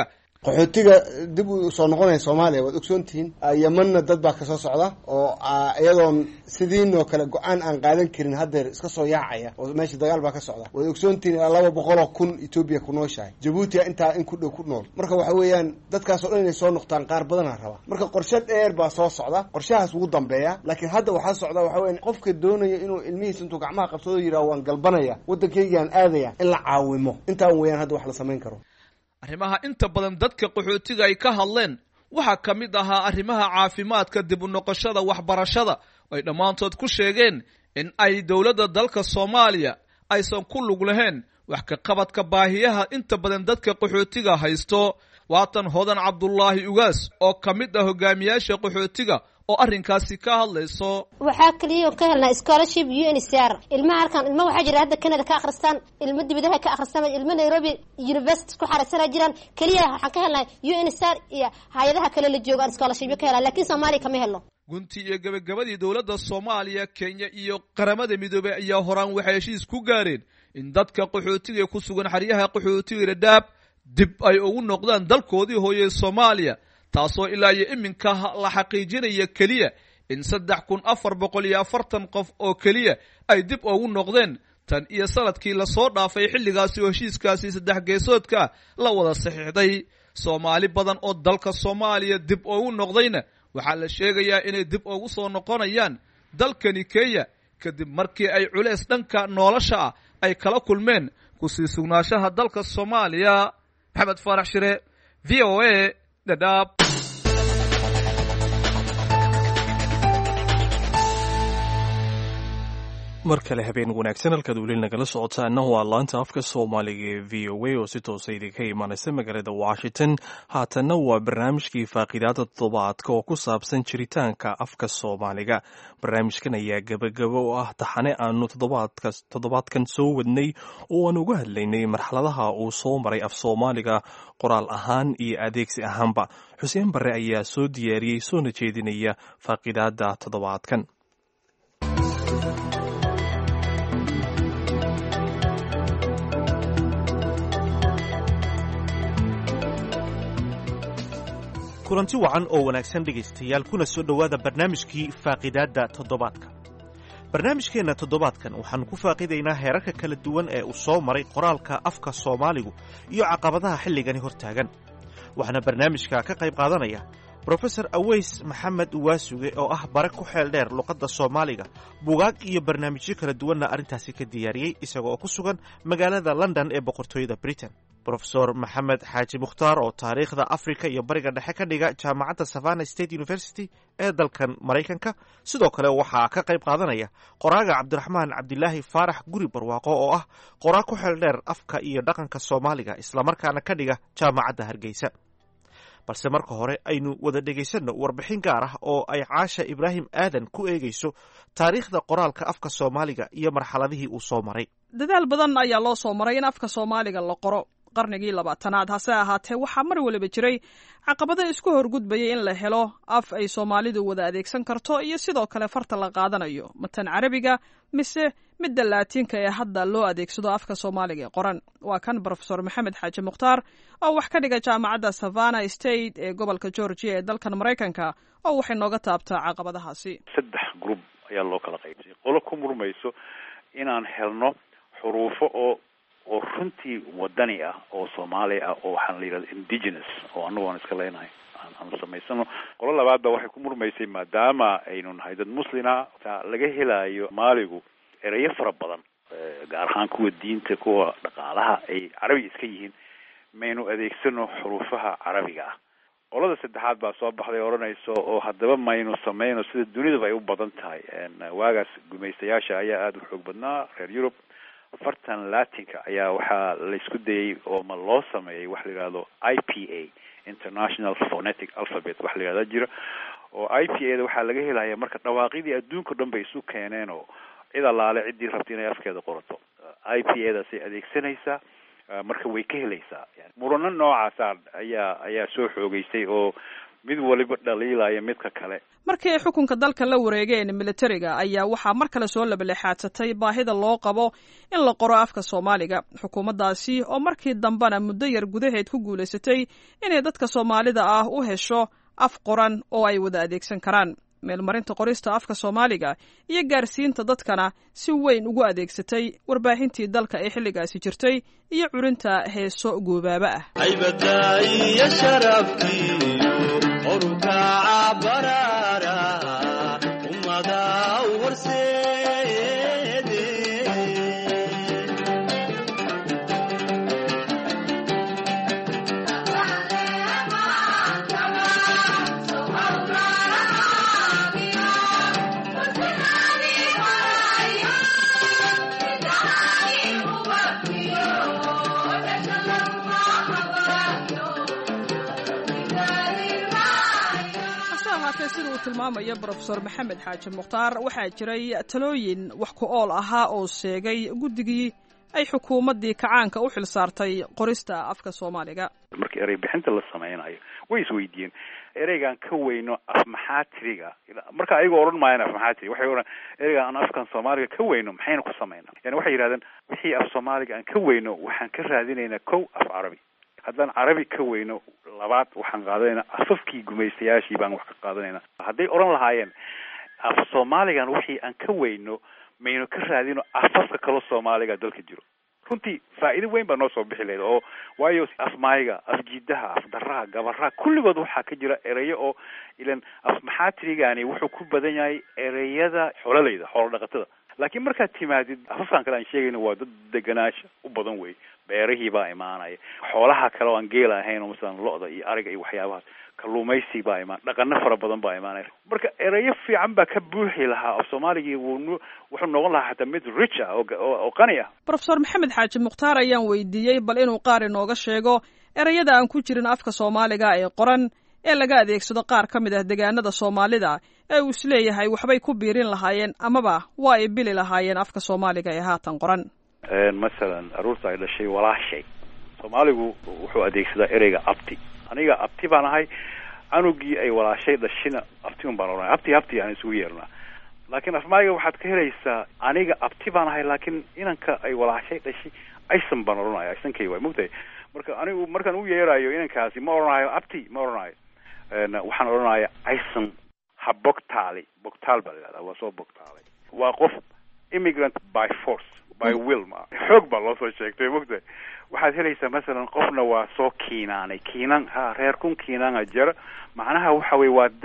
dib u soo noqonay Soomaaliya wad ogsoontiin Yemenna dad baa ka soo socda oo iyadoon sidiinoo kale go'aan aan qaadan karin hadeer iska soo yaacaya oo meesha dagaal baa ka socda wad ogsoontiin 200,000 Ethiopia ku nooshahay Djibouti inta in ku dhow ku nool marka waxa weeyaan dadkaas oo dhan inay soo noqdaan qaar badan raba marka qorshe dheer baa soo socda qorshahaas ugu dambeeya laakiin hadda waxa socda waxa weeyaan qofka doonaya inuu ilmihiisa intuu gacmaha qabsado yiraahdo waan galbanaya wadankaygaan aadaya in la caawimo inta weeyaan hadda wax la sameyn karo arrimaha inta badan dadka qaxootiga ay ka hadleen waxa kamid ahaa arrimaha caafimaadka dib u noqoshada waxbarashada ay dhamaantood ku sheegeen in ay dawladda dalka Soomaaliya aysan ku lug lahayn wax ka qabadka baahiyaha inta badan dadka qaxootiga haysto waatan Hodan Cabdullaahi Ugaas oo kamid ah hogaamiyaasha qaxootiga oo arrinkaasi ka hadlayso waxa kaliya ka helna scholarship UNHCR ilmaha halkan ilmaha waxa jira hadda Canada ka akhristaan ilmo dibadaha ka akhristaan ilmo Nairobi University ku xarasana jiraan kaliya waxaan ka helnaa UNHCR iyo hay'adaha kale la joogaan scholarship ka helaa laakiin Soomaaliya kama helno gunti iyo gabagabadii dawladda Soomaaliya Kenya iyo qaramada midoobay ayaa horaan waxay heshiis ku gaareen in dadka qaxootiga ku sugan xariyaha qaxootiga Dadaab dib ay ugu noqdaan dalkoodii hooyay Soomaaliya taasoo ilaa iyo iminka la xaqiijinaya kaliya in 3440 qof oo kaliya ay dib ugu noqdeen tan iyo sanadkii la soo dhaafay xilligaasi oo heshiiskaasi 3 geesoodka la wada saxiixday Soomaali badan oo dalka Soomaaliya dib ugu noqdayna waxa la sheegayaa inay dib ugu soo noqonayaan dalkani Kenya kadib markii ay culeys dhanka nolosha ay kala kulmeen ku sii sugnaanshaha dalka Soomaaliya Maxamed Farax Shire VOA Dadaab mar kale habeen wanaagsan halkaad weli nagala socotaana waa laanta afka Soomaaliga ee VOA oo si toos ah idinka imanaysa magaalada Washington haatanna waa barnaamijkii faaqidaada toddobaadka oo ku saabsan jiritaanka afka Soomaaliga barnaamijkan ayaa gabagabo u ah taxane aanu toddobaadkan soo wadnay oo aan uga hadlaynay marxaladaha uu soo maray af Soomaaliga qoraal ahaan iyo adeegsi ahaanba Xuseen Barre ayaa soo diyaariyey soona jeedinaya faaqidaada toddobaadkan kulanti wacan oo wanaagsan dhegaystayaal kuna soo dhowaada barnaamijkii faaqidaadda toddobaadka barnaamijkeenna toddobaadkan waxaannu ku faaqidaynaa heerarka kala duwan ee uu soo maray qoraalka afka Soomaaligu iyo caqabadaha xilligani hortaagan waxaana barnaamijka ka qayb qaadanaya Professor Aweys Maxamed Waasuge oo ah bare ku xeel dheer luqadda Soomaaliga buugaag iyo barnaamijyo kala duwanna arrintaasi ka diyaariyey isaga oo ku sugan magaalada London ee boqortooyada Britain brofesor maxamed xaaji mukhtaar oo taariikhda africa iyo bariga dhexe ka dhiga jaamacadda savana state university ee dalkan maraykanka. sidoo kale waxaa ka qayb qaadanaya qoraaga cabdiraxmaan cabdilaahi faarax guri barwaaqo oo ah qoraa ku xeel dheer afka iyo dhaqanka soomaaliga islamarkaana ka dhiga jaamacadda hargeysa. balse marka hore aynu wada dhegaysanno warbixin gaar ah oo ay caasha ibraahim aadan ku eegayso taariikhda qoraalka afka soomaaliga iyo marxaladihii uu soo maray. dadaal badan ayaa loo soo maray in afka soomaaliga la qoro qarnigii 20aad. hase ahaatee waxaa mar waliba jiray caqabado isku horgudbayay in la helo af ay soomaalidu wada adeegsan karto iyo sidoo kale farta la qaadanayo matan carabiga mise midda laatiinka ee hadda loo adeegsado afka soomaaliga ee qoran. waa kan brofesor maxamed xaaji mukhtaar oo wax ka dhiga jaamacadda savana state ee gobolka georgia ee dalkan maraykanka oo waxay nooga taabtaa caqabadahaasi. 3 group ayaa loo kala qaybsay. qolo ku murmayso inaan helno xuruufo oo runtii wadani ah oo Soomaali ah oo waxaan la yiraahdaa indigenous oo anagu aan iska leenahay aan samaysano. qolo labaad baa waxay ku murmaysay maadaama aynu nahay dad muslina laga helayo Soomaaligu erayo fara badan gaar ahaan kuwa diinta kuwa dhaqaalaha ay carabi iska yihiin maynu adeegsano xuruufaha carabiga ah. qolada saddexaad baa soo baxday oranayso oo haddaba maynu sameyno sida dunida ay u badan tahay. waagaas gumaystayaasha ayaa aad u xoog badnaa reer Europe. fartan latinka ayaa waxaa la isku dayay oo ma loo sameeyay wax la yiraahdo IPA International Phonetic Alphabet wax la yiraahdo jira oo IPA da waxaa laga helayaa marka dhawaaqidii adduunka dhan bay isu keeneen oo cid allaale cidii rabtay inay afkeeda qorato IPA da si adeegsanaysa marka way ka helaysaa. yani murano noocaas ayaa soo xoogaysay oo mid waliba dhaliilaya midka kale. markii ay xukunka dalka la wareegeen militariga ayaa waxaa mar kale soo labalexaadsatay baahida loo qabo in la qoro afka Soomaaliga. xukuumaddaasi oo markii dambena muddo yar gudaheed ku guulaysatay inay dadka Soomaalida ah u hesho af qoran oo ay wada adeegsan karaan. meelmarinta qorista afka Soomaaliga iyo gaarsiinta dadkana si weyn ugu adeegsatay warbaahintii dalka ee xilligaasi jirtay iyo curinta heeso goobaaba ah. aybadaiya sharaftii qoruka barara ummada warseede sida uu tilmaamaya brofesor maxamed xaaji mukhtaar waxaa jiray talooyin wax ku ool ahaa oo sheegay guddigii ay xukuumaddii kacaanka u xilsaartay qorista afka Soomaaliga. markii erey bixinta la sameynayo way isweydiiyeen ereygan ka weyno af maxaa tiriga marka ayagoo oran maayeen af maxaa tiri waxay oran ereygan aan afkan Soomaaliga ka weyno maxayna ku sameynaa. yani waxay yiraahdeen wixii af Soomaaliga aan ka weyno waxaan ka raadinaynaa kow af carabi. haddaan carabi ka weyno labaad waxaan qaadanaynaa afafkii gumaystayaashii baan wax ka qaadanaynaa. hadday oran lahaayeen af Soomaaligan wixii aan ka weyno maynu ka raadino afafka kale Soomaaliga dalka jiro. runtii faa'iido weyn baa noo soo bixi lahayd oo waayo af maayiga af jiidaha af daraha gabaraha kulligood waxaa ka jira erayo oo ilan af maxaa tirigani wuxuu ku badan yahay ereyada xoololeyda xoolo dhaqatada. laakiin markaad timaadid afafkan kale aan sheegayno waa dad deganaasha u badan wey. beerihii baa imaanaya xoolaha kale oo aan geel ahayn oo masalan lo'da iyo ariga iyo waxyaabahaas kalluumaysi baa imaan dhaqano fara badan baa imaanaya. marka erayo fiican baa ka buuxi lahaa af Soomaaliga wuxuu noqon lahaa xataa mid rich ah oo qani ah. brofesor maxamed xaaji mukhtaar ayaan weydiiyey bal inuu qaar inooga sheego erayada aan ku jirin afka Soomaaliga ee qoran ee laga adeegsado qaar ka mid ah deegaanada Soomaalida ee uu isleeyahay waxbay ku biirin lahaayeen amaba waa ay bili lahaayeen afka Soomaaliga ee haatan qoran. masalan aruurta ay dhashay walaashay Soomaaligu wuxuu adeegsadaa ereyga abti. aniga abti baan ahay anugii ay walaashay dhashina abti baan oranay abti aan isugu yeernaa. laakiin afmaayiga waxaad ka helaysaa aniga abti baan ahay laakiin inanka ay walaashay dhashay aysan baan oranaya aysankay way mugtay. marka anigu markaan u yeerayo inankaasi ma oranayo abti ma oranayo waxaan oranaya aysan habogtaali bogtaal baa la waa soo bogtaalay. waa qof immigrant by force by will ma xoog baa loo soo sheegtay mugtay. waxaad helaysaa masalan qofna waa soo kiinaanay kiinan reer kun kiinaana jira macnaha waxa weeye waa dad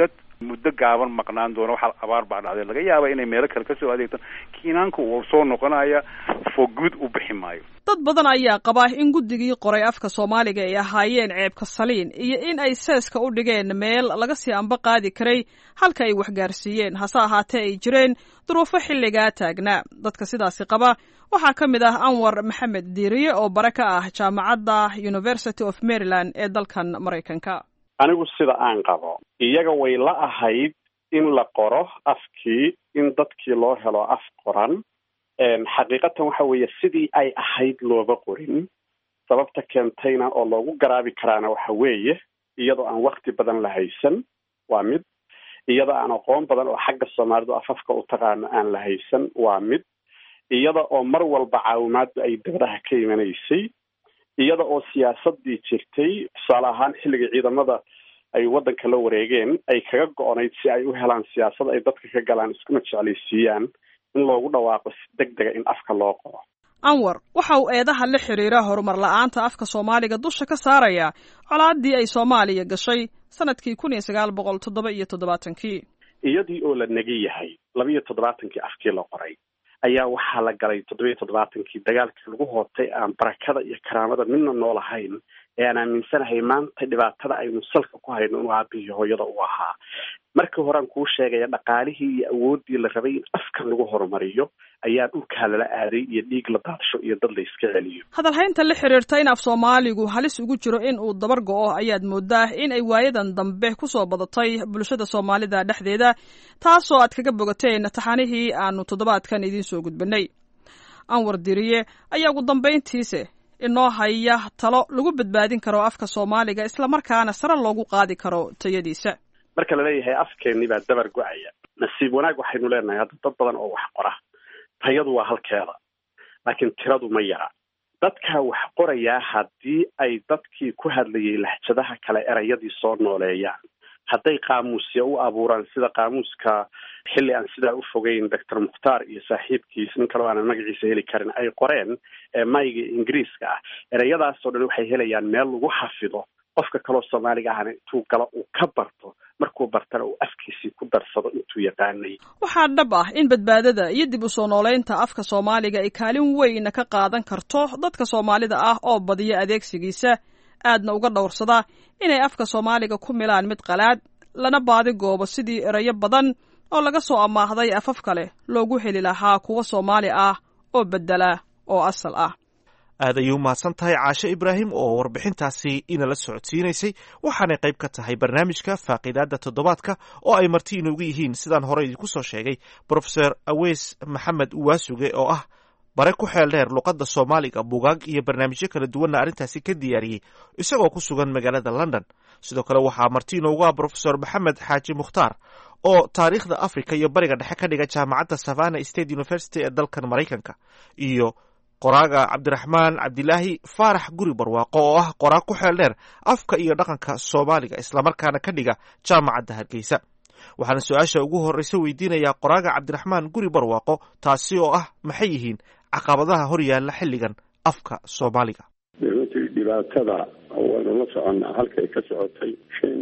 muddo gaaban maqnaan doona, waxaa abaar baa dhacday, laga yaaba inay meelo kale kasoo adeegtaan. Kiinaanku uu soo noqonaya for good u bixi maayo. dad badan ayaa qaba in guddigii qoray afka Soomaaliga ay ahaayeen ceebka saliin iyo in ay seeska u dhigeen meel laga sii amba qaadi karay halka ay waxgaarsiiyeen, hase ahaatee ay jireen duruufo xilligaa taagnaa. dadka sidaasi qaba waxaa ka mid ah Anwar Maxamed Diiriye oo bare ka ah jaamacadda University of Maryland ee dalkan Mareykanka. anigu sida aan qabo, iyaga way la ahayd in la qoro afkii, in dadkii loo helo af qoran. xaqiiqatan waxa weeye sidii ay ahayd looga qorin. sababta keentayna oo loogu garaabi karaana waxa weeye iyadoo aan wakti badan la haysan, waa mid. iyadoo aan aqoon badan oo xagga Soomaalidu afafka u taqaano aan la haysan, waa mid. iyada oo mar walba caawimaadu ay dibadaha ka imanaysay, iyada oo siyaasadii jirtay, tusaale ahaan xilliga ciidamada ay waddanka la wareegeen ay kaga go-onayd si ay u helaan siyaasad ay dadka ka galaan iskuna jeclaysiiyaan in loogu dhawaaqo si degdega in afka loo qoro. Anwar waxa uu eedaha la xiriira horumar la'aanta afka Soomaaliga dusha ka saaraya colaadii ay Soomaaliya gashay sanadkii 1977. iyadii oo la nagi yahay 27 afkii la qoray ayaa waxaa la galay 77 dagaalkii lagu hootay aan barakada iyo karaamada midna nool ahayn ee aan aaminsanahay maanta dhibaatada aynu salka ku hayno inuu aabihii hooyada u ahaa. markii horaan kuu sheegaya dhaqaalihii iyo awooddii la rabay in afkan lagu horumariyo ayaa dhulkaa lala aaday iyo dhiig la daadsho iyo dad la iska celiyo. hadalhaynta la xiriirta in af Soomaaligu halis ugu jiro in uu dabar go'o ayaad moodaa in ay waayadan dambe ku soo badatay bulshada Soomaalida dhexdeeda, taasoo aad kaga bogateen taxanihii aanu toddobaadkan idin soo gudbinay. Anwar Diiriye ayaa ugu dambeyntiisa inoo haya talo lagu badbaadin karo afka Soomaaliga isla markaana sare loogu qaadi karo tayadiisa. marka la leeyahay afkeenni baa dabar go'aya, nasiib wanaag waxaynu leenahay hadda dad badan oo wax qora. tayadu waa halkeeda, laakiin tiradu ma yara. dadka wax qorayaa haddii ay dadkii ku hadlayay lahjadaha kale erayadii soo nooleeyaan, hadday qaamuusya u abuuraan sida qaamuuska xilli aan sidaa u fogeyn Dr. Mukhtaar iyo saaxiibkiis nin kaloo aanan magaciisa heli karin ay qoreen mayga ingiriiska ah, erayadaasoo dhan waxay helayaan meel lagu xafido. qofka kaloo Soomaaliga ahna intuu galo uu ka barto, markuu bartana uu afkiisii ku darsado intuu yaqaanay. waxaa dhab ah in badbaadada iyo dib u soo nooleynta afka Soomaaliga ay kaalin weyn ka qaadan karto dadka Soomaalida ah oo badiya adeegsigiisa, aadna uga dhowrsada inay afka Soomaaliga ku milaan mid qalaad, lana baadi goobo sidii erayo badan oo laga soo amaahday afaf kale loogu heli lahaa kuwa Soomaali ah oo bedela oo asal ah. aad ayuu mahadsan tahay Caashe Ibraahim oo warbixintaasi inala socodsiinaysay. waxaanay qayb ka tahay barnaamijka Faaqidaada Toddobaadka oo ay marti inoogu yihiin sidaan hore idinku soo sheegay Professor Aweys Maxamed Uwaasuge oo ah bare ku xeel dheer luqadda Soomaaliga, buugaag iyo barnaamijyo kala duwanna arrintaasi ka diyaariyey isagoo ku sugan magaalada London. sidoo kale waxaa marti inoogu ah Professor Maxamed Xaaji Mukhtaar oo taariikhda Afrika iyo bariga dhexe ka dhiga jaamacadda Savannah State University ee dalkan Mareykanka, iyo qoraaga Cabdiraxmaan Cabdilaahi Faarax Guri Barwaaqo oo ah qoraag ku xeel dheer afka iyo dhaqanka Soomaaliga islamarkaana ka dhiga jaamacadda Hargeysa. waxaana su-aasha ugu horreysa weydiinayaa qoraaga Cabdiraxmaan Guri Barwaaqo taasi oo ah maxay yihiin caqabadaha hor yaalla xilligan afka Soomaaliga. dhibaatada waynu la soconnaa halkay ka socotay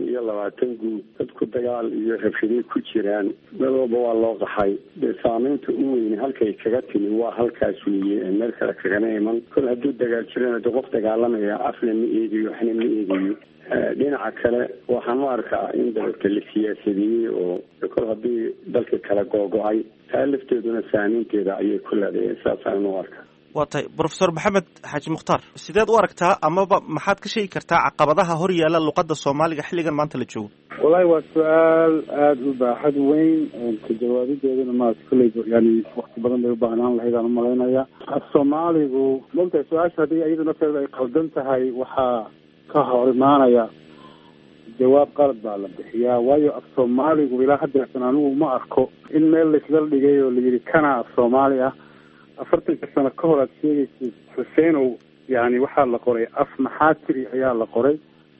25 guud dadku dagaal iyo rabshado ku jiraan, dadooba waa loo qaxay. dee saamaynta u weyn halkay kaga timi waa halkaas weeye, meel kale kagana iman. kol hadduu dagaal jirana de qof dagaalamaya afna ma eegayo waxna ma eegayo. dhinaca kale waxaan u arkaa in dalka la siyaasadeeyey oo kol haddii dalka kala googo-ay, taa lafteeduna saamaynteeda ayay ku leedahay. saasaan u arkaa. waa tahay Professor Maxamed Xaaji Mukhtaar, sideed u aragtaa amaba maxaad ka sheegi kartaa caqabadaha hor yaalla luqadda Soomaaliga xilligan maanta la joogo? wallahi waa su-aal aada u baaxad weyn, ka jawaabideeduna ma kulley yani waqti badan bay u baahnaan lahayd aan u malaynaya. af Soomaaligu mogtahay su-aasha haddii iyadu nafteeda ay qaldan tahay waxaa ka hor imaanaya jawaab qalad baa la bixiyaa. waayo af Soomaaligu ilaa haddeertan anigu ma arko in meel laisla dhigay oo la yidhi kana af Soomaali ah. 40 sano ka hor aad sheegaysa Xuseenow, yani waxaa la qoray af maxaa tiri ayaa la qoray.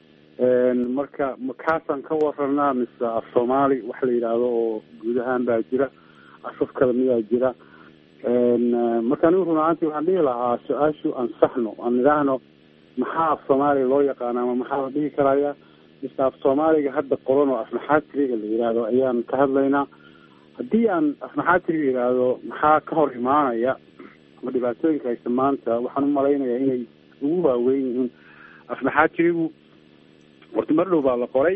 marka makaasaan ka waranaa mise af Soomaali wax la yidhaahdo oo guud ahaan baa jira, afaf kale miyaa jira. marka anigu run ahaantii waxaan dhihi lahaa su-aashu ansaxno, aan idhaahno maxaa af Soomaali loo yaqaana ama maxaa la dhihi karaya. af soomaaliga hadda qoran oo afnaxaatiriga la yidhaahdo ayaan ka hadlaynaa. haddii aan afnaxaatiriga yidhaahdo maxaa ka hor imaanaya ama dhibaatooyinka haysta maanta, waxaan u malaynayaa inay ugu waaweyn yihiin. afnaxaatirigu horta mar dhow baa la qoray,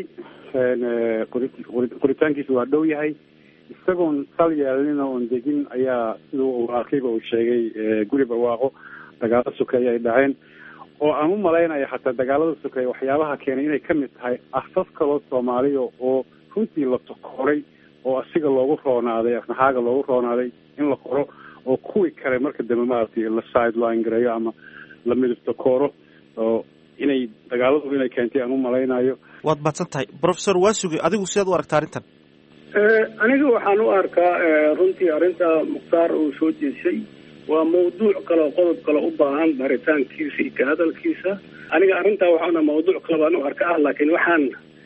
qoritaankiisa waa dhow yahay, isagoon sal yeelin oon degin ayaa siduu arkayba uu sheegay guri barwaaqo dagaalo sokeeye ay dhaceen, oo aan u malaynaya xataa dagaalada sokeeye waxyaabaha keenay inay kamid tahay afaf kaloo soomaaliya oo runtii la takoray oo asiga loogu roonaaday, afnaxaaga loogu roonaaday in la qoro, oo kuwii kale marka dambe maaragtay la sideline gareeyo ama la midabta kooro, oo inay dagaaladu inay keentay aan u malaynayo. waad mahadsan tahay professor Waasuge, adigu sidaad u aragtaa arrintan? aniga waxaan u arkaa runtii arrinta Mukhtaar uu soo jeesay waa mawduuc kale oo qodob kale u baahan baritaankiisa iyo ka hadalkiisa. aniga arrintaa waxaana mawduuc kale baan u arkaa, laakiin waxaan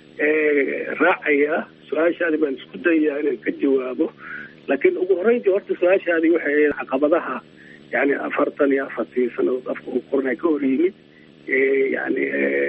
raacayaa su-aashaadi baan isku dayaa inaan ka jawaabo. laakiin ugu horreyntii horta su-aashaadi waxay ahayd caqabadaha yani 44 sanadood afka uu qornay ka hor yimid yani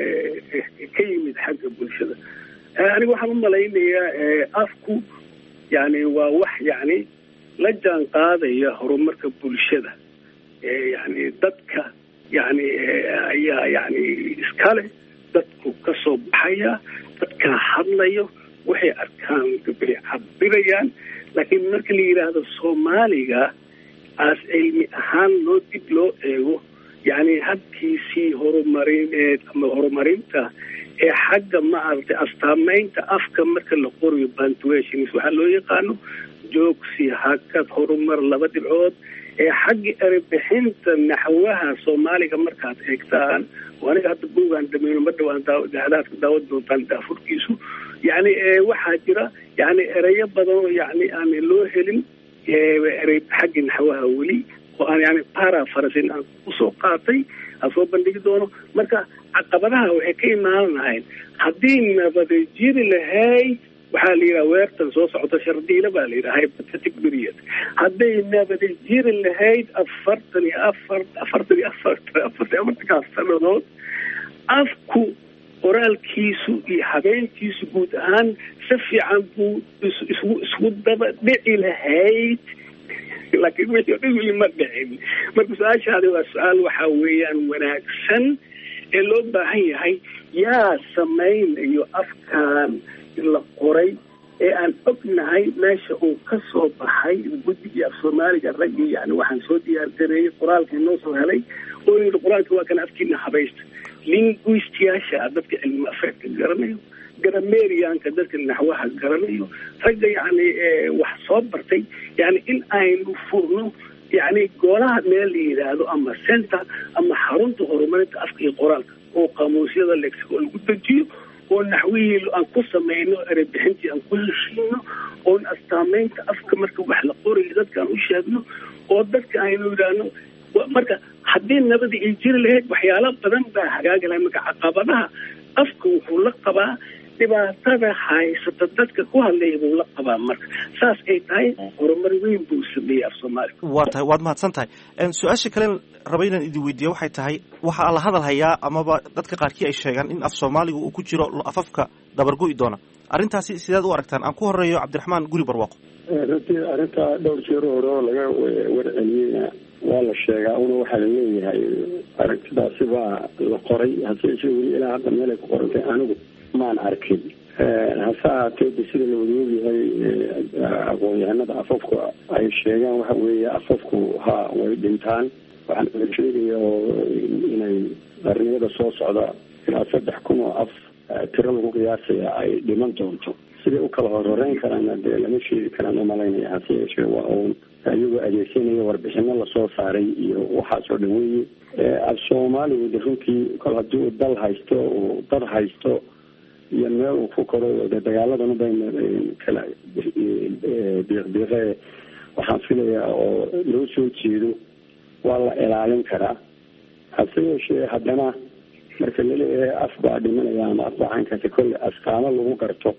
ka yimid xagga bulshada. aniga waxaan u malaynayaa afku yani waa wax yani la jaan qaadaya horumarka bulshada. yani dadka yani ayaa yani iskale, dadku ka soo baxaya, dadka hadlayo, waxay arkaan bay cabirayaan. laakiin marka la yidhaahdo soomaaliga aas cilmi ahaan loo dib loo eego, yani habkiisii horumarineed ama horumarinta ee xagga maaragtay astaamaynta afka marka la qorayo punctuations waxaa loo yaqaano joogsi, hakad, horumar, 2 dhibcood. ee xagga erebixinta naxwaha soomaaliga markaad eegtaan, oo aniga hadda buugaan dhamayno ma dhawaan daadaadka daawad doontaan daafurkiisu, yani waxaa jira yani ereyo badan oo yani aan loo helin erey xagga naxwaha weli, oo aan yani paraphrasing aan kusoo qaatay aan soo bandhigi doono. marka caqabadaha waxay ka imaan lahayn haddii nabada jiri lahayd, waxaa la yidhaha weertan soo socota shardiila baa la yidhaha hypothetic period. hadday nabada jiri lahayd 44 sanadood, afku qoraalkiisu iyo habeenkiisu guud ahaan si fiican buu isku daba dhici lahayd, laakiin wixii dhan weli ma dhicin. marka su-aashaadi waa su-aal waxaa weeyaan wanaagsan ee loo baahan yahay yaa samaynayo afkaan la qoray ee aan ognahay meesha uu ka soo baxay guddigii af soomaaliga raggii yani waxaan soo diyaargareeyey qoraalka inoo soo helay oo yidhi qoraalka waa kana afkiina habaysta. linguistiyaasha dadka cilmi afeedka garanayo, gramerianka dadka naxwaha garanayo, ragga yani wax soo bartay, yani in aynu furno yani golaha meel la yidhaahdo ama center ama xarunta horumarinta afka iyo qoraalka oo qaamuusyada lexico lagu dejiyo, oo naxwihii aan ku samayno erebixintii aan ku heshiino, oon astaamaynta afka marka wax la qorayo dadkaan u sheegno, oo dadka aynu yidhaahno. marka haddii nabada ay jiri lahayd waxyaalo badan baa hagaagi lahay. marka caqabadaha afka wuxuu la qabaa dhibaatada haysata dadka ku hadlaya buu la qabaa. marka saas ay tahay horumar weyn buu sameeyey af soomaaliga. waa tahay, waad mahadsan tahay. su-aasha kale raba inaan idin weydiiya waxay tahay, waxaa la hadal hayaa amaba dadka qaarkii ay sheegaan in af soomaaliga uu ku jiro afafka dabargo'i doona. arrintaasi sidaad u aragtaan? aan ku horeeyo cabdiraxmaan guri barwaaqo. runtii arrinta dhowr jeer hore oo laga warceliyeyna waa la sheegaa, una waxaa la leeyahay aragtidaasi baa la qoray, hase yeeshee weli ilaa hadda meelay ku qorantay anigu maan arkin. hase ahaatee sida la wadaogyahay aqoon-yahanada afafku ay sheegaan waxa weeye afafku way dhintaan. waxaan la sheegaya oo inay qarniyada soo socda ilaa 3,000 oo af tiro lagu qiyaasaya ay dhiman doonto. siday u kala horeyn karaana dee lama sheegi karaan u malaynaya. hase yeeshee waa uun iyagoo adeegsanaya warbixino lasoo saaray iyo waxaasoo dhan weeye. af soomaaligu de runtii kol haddii uu dal haysto uu dad haysto iyo meel uu ku koro de dagaaladana bayna kala biiqbiiqe waxaan filayaa oo loo soo jeedo waa la ilaalin karaa. hase yeeshee haddana marka laleeyahay af baa dhimanaya ama af baa caynkaasi kolle astaamo lagu garto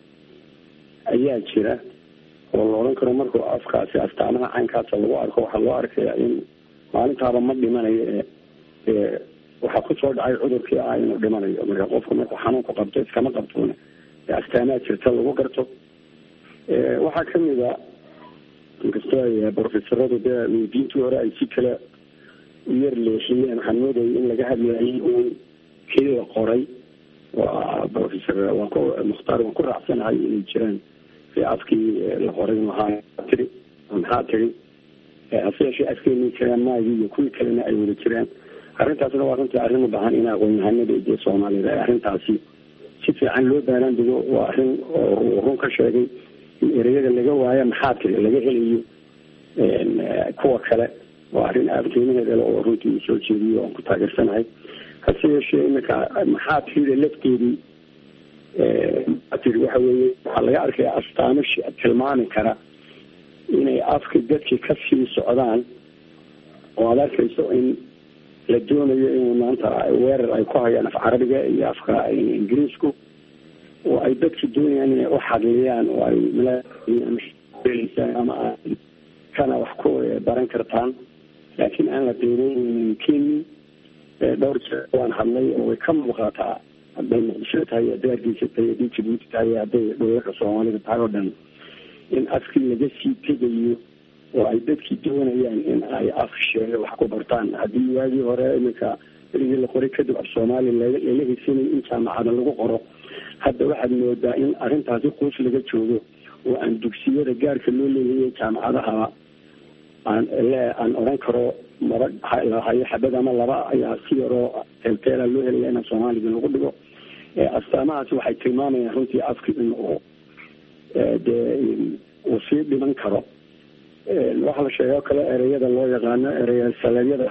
ayaa jira oo la odhan karo markuu afkaasi astaamaha caynkaasa lagu arko waxaa loo arkayaa in maalintaaba ma dhimanayo waxaa kusoo dhacay cudurkii ah inuu dhimanayo. marka qofku markuu xanuunku qabto iskama qabtoona astaamaha jirta lagu garto. waxaa kamid a inkastoo ay profesoradu dee diintii hore ay si kale u yar leexiyeen, waxaan moodayay in laga hadlayay uun kii la qoray. waa professor mukhtaar waan ku raacsanahay inay jiraan afkii la qoray maxaa tiri hase yeeshee afkeeni jiraan maagii iyo kuwii kalena ay wada jiraan. arrintaasna waa runtii arrin u baahan in aqoon-yahanada iyo soomaalida ay arrintaasi si fiican loo baaraan digo. waa arrin oo run ka sheegay in ereyada laga waayo maxaa tiri laga helayo kuwa kale. waa arrin aada qiimaheeda le oo runtii soo jeediyo aan ku taageersanahay. hase yeeshee iminka maxaa tirida lafteedii waxa weeye waxaa laga arkaya astaamo tilmaami kara inay afka dadkii kasii socdaan, oo aad arkayso in la doonayo in maanta weerar ay ku hayaan af carabiga iyo afka ingiriisku, oo ay dadki doonayaan inay u xadliyaan oo ay mlsaan ama kana wax ku baran kartaan, laakiin aan la qiimeyneynin keni. dhowr jeer waan hadlay oo way ka muuqataa hadday muqdisho tahay, hadday hargeysa tahay, hadday jabuuti tahay, hadday dowlada soomaalida tahay oo dhan, in afkii laga sii tegayo oo ay dadkii doonayaan in ay af sheege wax ku bartaan. haddii waagii hore iminka erigii la qoray kadib af soomaaliya lala haysanay in jaamacada lagu qoro, hadda waxaad moodaa in arrintaasi quus laga joogo oo aan dugsiyada gaarka loo leeyahay jaamacadaha aan oran karo hayo xabad ama laba ayaa si yaroo teelteela loo helaya in soomaaliga lagu dhigo. astaamahaasi waxay tilmaamayaan runtii afki in uu uu sii dhiman karo. waxaa la sheegay oo kale ereyada loo yaqaano ereya saleedyada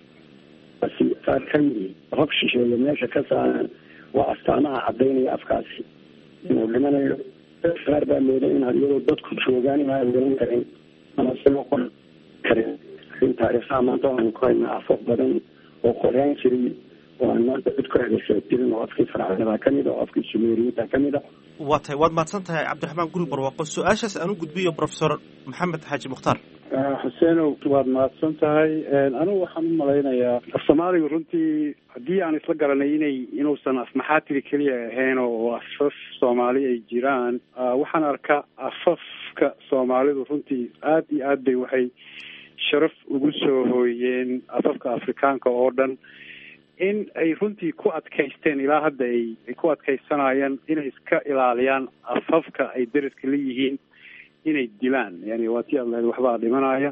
qaar ka yihiin hog shisheeye meesha ka saaran waa astaamaha cadaynaya afkaasi inuu dhimanayo. qaar baa mooda in iyadoo dadku joogaan inaan garan karin ama isagoo qor karin. taariikhaha maanta waxaan ku haynaa afaf badan oo qoraan jiray oo aan maanta cid ku hadashaa jirin, oo afkii farcadada kamid a, oo afkii sumeeriyinta kamid a. waa tahay waad mahadsan tahay cabdiraxmaan guri barwaaqo. su-aashaas aan u gudbiyo professor maxamed xaaji mukhtaar. xuseenow waad mahadsan tahay. anigu waxaan u malaynayaa af soomaaliga runtii haddii aan isla garanay inuusan af maxaatiri keliya ahayn oo afaf soomaali ay jiraan, waxaan arkaa afafka soomaalidu runtii aada iyo aad bay waxay sharaf ugu soo hooyeen afafka afrikaanka oo dhan, in ay runtii ku adkaysteen ilaa hadda ay ku adkaysanayaan inay iska ilaaliyaan afafka ay deriska la yihiin inay dilaan. yani waa tii adlahayd waxbaa dhimanaya.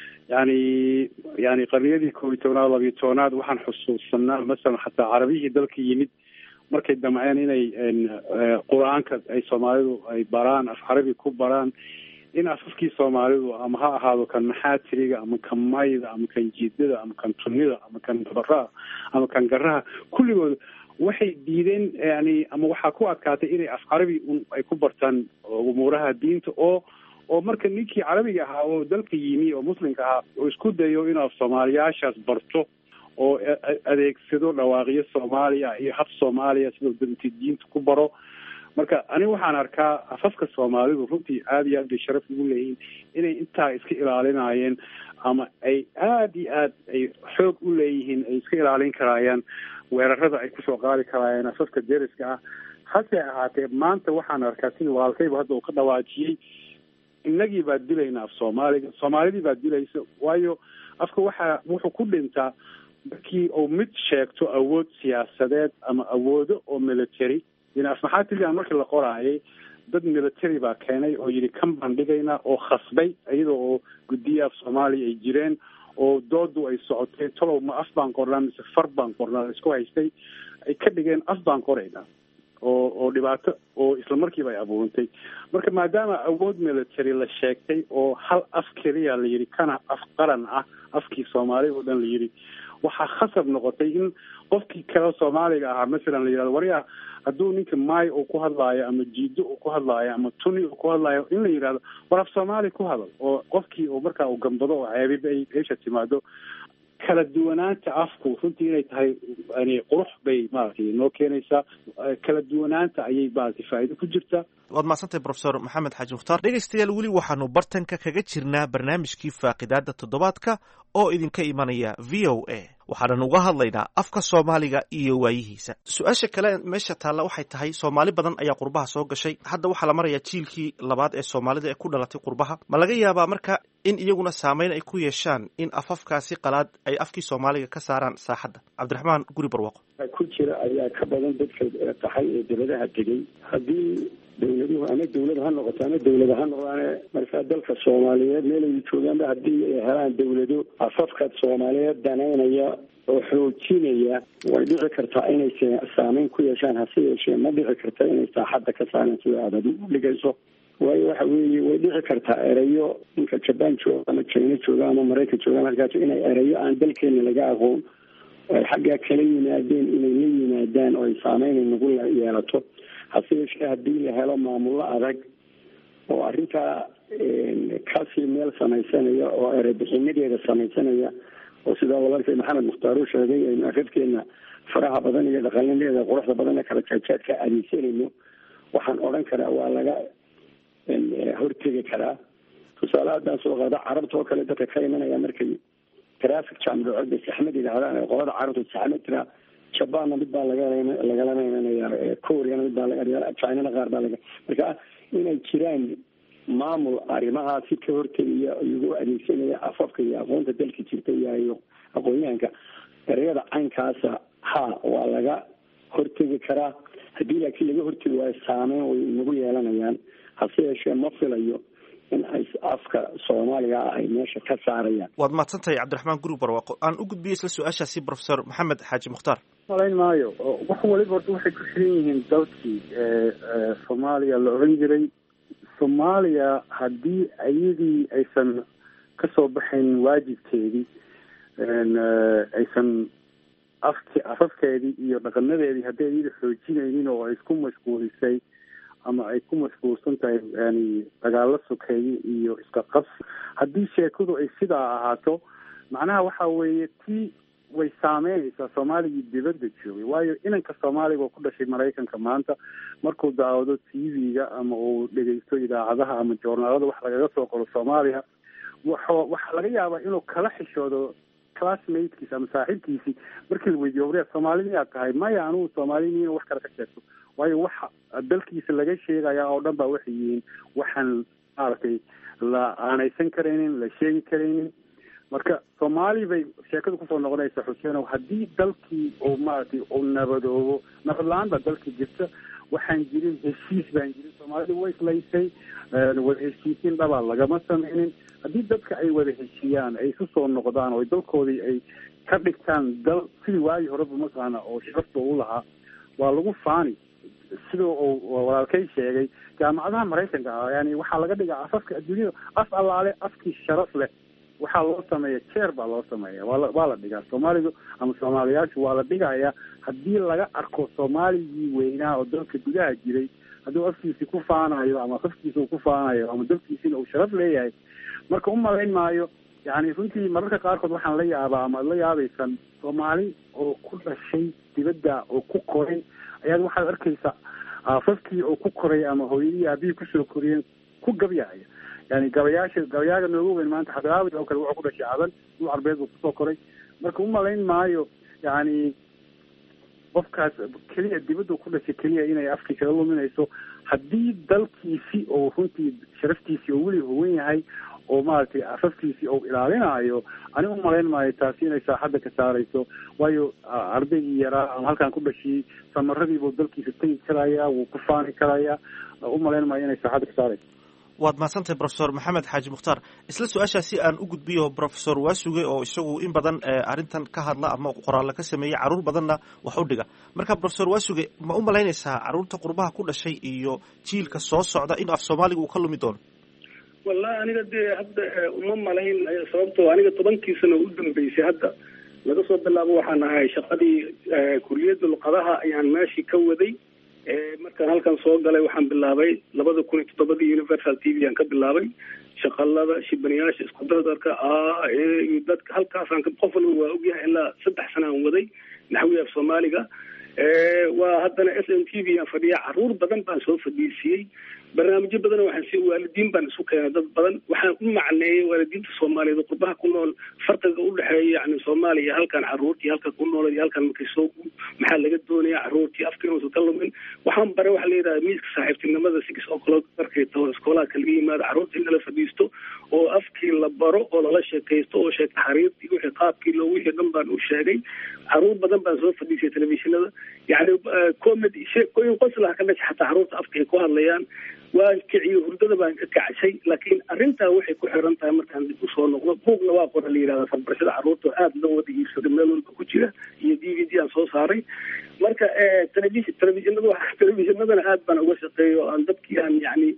yani qarniyadii 11aad 12aad waxaan xusuusanaa masalan xataa carabiyihii dalka yimid markay damceen inay qur-aanka ay soomaalidu ay baraan af carabi ku baraan, in afafkii soomaalidu ama ha ahaado kan maxaatiriga ama kan mayda ama kan jiidada ama kan tunida ama kan dabaraha ama kan garaha, kulligood waxay diideen ama waxaa ku adkaatay inay af carabi ay ku bartaan umuuraha diinta, oo marka ninkii carabiga ahaa oo dalka yimi oo muslimka ahaa oo isku dayo inuu af soomaaliyaashaas barto oo adeegsado dhawaaqyo soomaaliya iyo hab soomaaliya sidoo danti diinta ku baro. marka aniga waxaan arkaa afafka soomaalidu runtii aada iyo aad bay sharaf ugu leeyihiin inay intaa iska ilaalinayeen, ama ay aada iyo aad ay xoog u leeyihiin ay iska ilaalin karaayaan weerarada ay kusoo qaadi karaayeen afafka deriska ah. hase ahaatee maanta waxaan arkaa sida walaalkayba hadda uu ka dhawaajiyey, innagii baa dilayna af soomaaliga, soomaalidii baa dilaysa. waayo afka wuxuu ku dhintaa markii uu mid sheegto awood siyaasadeed ama awoodo oo military. af maxaatiriga markii la qoraayay dad military baa keenay oo yidhi kan baan dhigaynaa oo khasbay, iyadoo oo guddiya af soomaaliya ay jireen oo doodu ay socotay talow ma af baan qornaa mise far baan qornaa isku haystay, ay ka dhigeen af baan qoraynaa oo dhibaato oo isla markiiba ay abuurantay. marka maadaama awood military la sheegtay oo hal af keliya la yidhi kana af qaran ah, afkii soomaaliya oo dhan la yidhi, waxaa khasab noqotay in qofkii kale soomaaliga ahaa masalan la yidhahdo waryaa hadduu ninka maay uu ku hadlaayo ama jiido uu ku hadlaayo ama tuni uu ku hadlaayo, in la yidhahdo war af soomaali ku hadal, oo qofkii uu markaa uu gambado oo ceebiba ay eesha timaado. kala duwanaanta afku runtii inay tahay qurux bay maaragtay noo keenaysaa. kala duwanaanta ayay maaragtay faa'iido ku jirtaa. waad mahadsantahay profesor maxamed xaaji mukhtaar. dhegaystayaal weli waxaanu bartanka kaga jirnaa barnaamijkii faaqidaada toddobaadka oo idinka imanaya v o a waxaanan uga hadlaynaa afka soomaaliga iyo waayihiisa. su-aasha kale meesha taalla waxay tahay soomaali badan ayaa qurbaha soo gashay. hadda waxaa la marayaa jiilkii labaad ee soomaalida ee ku dhalatay qurbaha. ma laga yaabaa marka in iyaguna saameyn ay ku yeeshaan in afafkaasi qalaad ay afkii soomaaliga ka saaraan saaxadda? cabdiraxmaan guri barwaaqo. ku jira ayaa ka badan dadka qaxay ee dawladaha degay. haddii dawladuhu ama dawlad ha noqoto ama dawlada ha noqdaane markaa dalka soomaaliyeed meelay joogaanba haddii ay helaan dawlado afafka soomaaliyeed danaynaya oo xoojinaya way dhici kartaa inay saameyn ku yeeshaan. hase yeeshee ma dhici karta inay saaxadda ka saaraan sida aad u dhigayso. waayo waxa weeye way dhici kartaa erayo ninka jaban jooga ama china jooga ama maraykan jooga markaas inay erayo aan dalkeena laga aqoon ay xaggaa kala yimaadeen inay la yimaadaan oo ay saameyn nagu yeelato. hase yeeshee haddii la helo maamullo adag oo arrintaa kasii meel samaysanaya oo erebixinadeeda samaysanaya oo sidaa walaalkay maxamed mukhtaar uu sheegay aynu afafkeena faraha badan iyo dhaqanadeeda quruxda badan ee kala jaadjaadka adeegsanayno, waxaan odhan karaa waa laga hortegi karaa. tusaale haddaan soo qaado carabta oo kale dadka ka imanaya markay traffic jam dhaco bay saxmad yidhaahdaan ee qolada carabta saxmad tiraa. jabanna mid baa lagalama imanaya, koreana mid baa laga, chinana qaar baa laga. marka inay jiraan maamul arrimahaasi ka hortegaya iyagoo adeegsanaya afafka iyo aqoonta dalka jirta iyo aqoonyahanka ereyada caynkaasa waa laga hortegi karaa. haddii laakiin laga hortegi waayo saameyn way nagu yeelanayaan. hase yeeshee ma filayo in ay afka soomaaliga ay meesha ka saarayaan. waad mahadsantahay cabdiraxmaan guri barwaaqo. aan u gudbiyo isla su-aashaasi profesor maxamed xaaji mukhtaar. malayn maayo wax waliba horta waxay ku xiran yihiin dalkii soomaaliya la oran jiray. soomaaliya haddii iyadii aysan ka soo baxayn waajibkeedii, aysan afafkeedii iyo dhaqanadeedii haddii iyada xoojinaynin oo ay isku mashquulisay ama ay ku mashquulsan tahay yani dagaalo sokeeye iyo iska qabsi, haddii sheekadu ay sidaa ahaato macnaha waxa weeye tii way saameynaysaa soomaaligii dibadda joogay. waayo inanka soomaaliga oo ku dhashay maraykanka maanta markuu daawado tv-ga ama uu dhegeysto idaacadaha ama joornaalada wax lagaga soo qoro soomaaliya, waxaa laga yaabaa inuu kala xishoodo classmatekiisi ama saaxiibkiisii markii la weydiiyo wariya soomaalida miyaad tahay? maya anugu soomaalida in wax kale ka sheegto. waayo waxa dalkiisa laga sheegaya oo dhan baa waxay yihiin waxaan maaragtay la aanaysan karaynin, la sheegi karaynin. marka soomaali bay sheekadu kusoo noqonaysa xuseen. haddii dalkii uu maaragtay uu nabadoobo, nabad la-aan baa dalkii jirta, waxaan jirin heshiis baan jirin. soomaalida way islaysay, wada heshiisiin dhabaa lagama sameynin. haddii dadka ay wada heshiiyaan, ay isu soo noqdaan oo dalkoodii ay ka dhigtaan dal sidii waagii horeba mataqaana oo sharafta u lahaa, waa lagu faani. sida uu walaalkay sheegay, jaamacadaha maraykanka yani waxaa laga dhigaa afafka adduunyada af allaale afkii sharaf leh waxaa loo sameeya jeer baa loo sameeya, waa la dhigaa. soomaalidu ama soomaaliyaashu waa la dhigayaa haddii laga arko soomaaligii weynaa oo dalka gudaha jiray, hadduu afkiisii ku faanayo ama afkiisa uu ku faanayo ama dalkiisina uu sharaf leeyahay. marka u malayn maayo yani runtii mararka qaarkood waxaan la yaabaa ama ad la yaabaysan soomaali oo ku dhashay dibadda oo ku koray ayaad waxaad arkaysaa afafkii oo ku koray ama hooyadii aabihii kusoo koriyeen ku gabyahaya. yani gabayaaga nooga weyn maanta xadraawid oo kale wuxuu ku dhashay cadan, dul carbeed buu kusoo koray. marka u malayn maayo yani qofkaas keliya dibadda ku dhashay keliya inay afkii kaga luminayso. haddii dalkiisi oo runtii sharaftiisii oo weli huwan yahay oo maaragtay afafkiisii oo ilaalinayo, ani u malayn maayo taasi inay saaxadda ka saarayso. waayo ardaygii yaraa ama halkaan ku dhashay samaradiibuu dalkiisa tegi karayaa, wuu ku faani karayaa. u malayn maayo inay saaxadda ka saarayso. waad mahadsantahay profesor maxamed xaaji mukhtaar. isla su-aashaasi aan u gudbiyo profesor waasuge oo isagu in badan arrintan ka hadla ama qoraalla ka sameeyey, caruur badanna wax u dhiga. marka profesor waasuge, ma u malaynaysaa caruurta qurbaha ku dhashay iyo jiilka soo socda in af soomaaliga uu ka lumi doono? wallahi aniga dee hadda uma malayn, sababtoo aniga 10 sano u dambeysay hadda laga soo bilaabo waxaan ahay shaqadii kuliyadda luqadaha ayaan meeshii ka waday. markaan halkan soo galay waxaan bilaabay 2007 Universal TV aan ka bilaabay shaqalada shibanayaasha isku dardarka dadka halkaasaan qof walba waa ogyahay ilaa 3 sano aan waday naxwiga af Soomaaliga. waa haddana SNTV aan fadhiya caruur badan baan soo fadhiisiyey barnaamijyo badan waxaan si waalidiin baan isu keenay dad badan waxaan u macneeyay waalidiinta Soomaaliyeed oo qurbaha ku nool farqiga u dhaxeeya yani Soomaaliya halkan caruurtii halka ku nool iyo halkan markay soo maxaa laga doonayaa caruurtii afkiisa ka lumin waxaan bare waxa la yiraahdaa miiska saaxiibtinimada 6 o'clock markay tahay iskoolaha kala yimaado caruurtii in la fadhiisto oo afkii la baro oo la sheekaysto oo sheeko xariirtii wixii qaabkii loogu yeedhan baan u sheegay caruur badan baan soo fadhiisay telefishinada yani comedy sheekooyin qoslaha ka dhashay xataa caruurta afka ay ku hadlayaan waa kiciyo hurdada baan ka kacshay laakiin arrintaa waxay ku xiran tahay markaan dib u soo noqdo buugna waa qoran la yidhahda farbarashada caruurta aad loo wada iibsada meel walba ku jira iyo DVD aan soo saaray marka telefishinadana aad baan uga shaqeeyo oo aan dadkii aan yani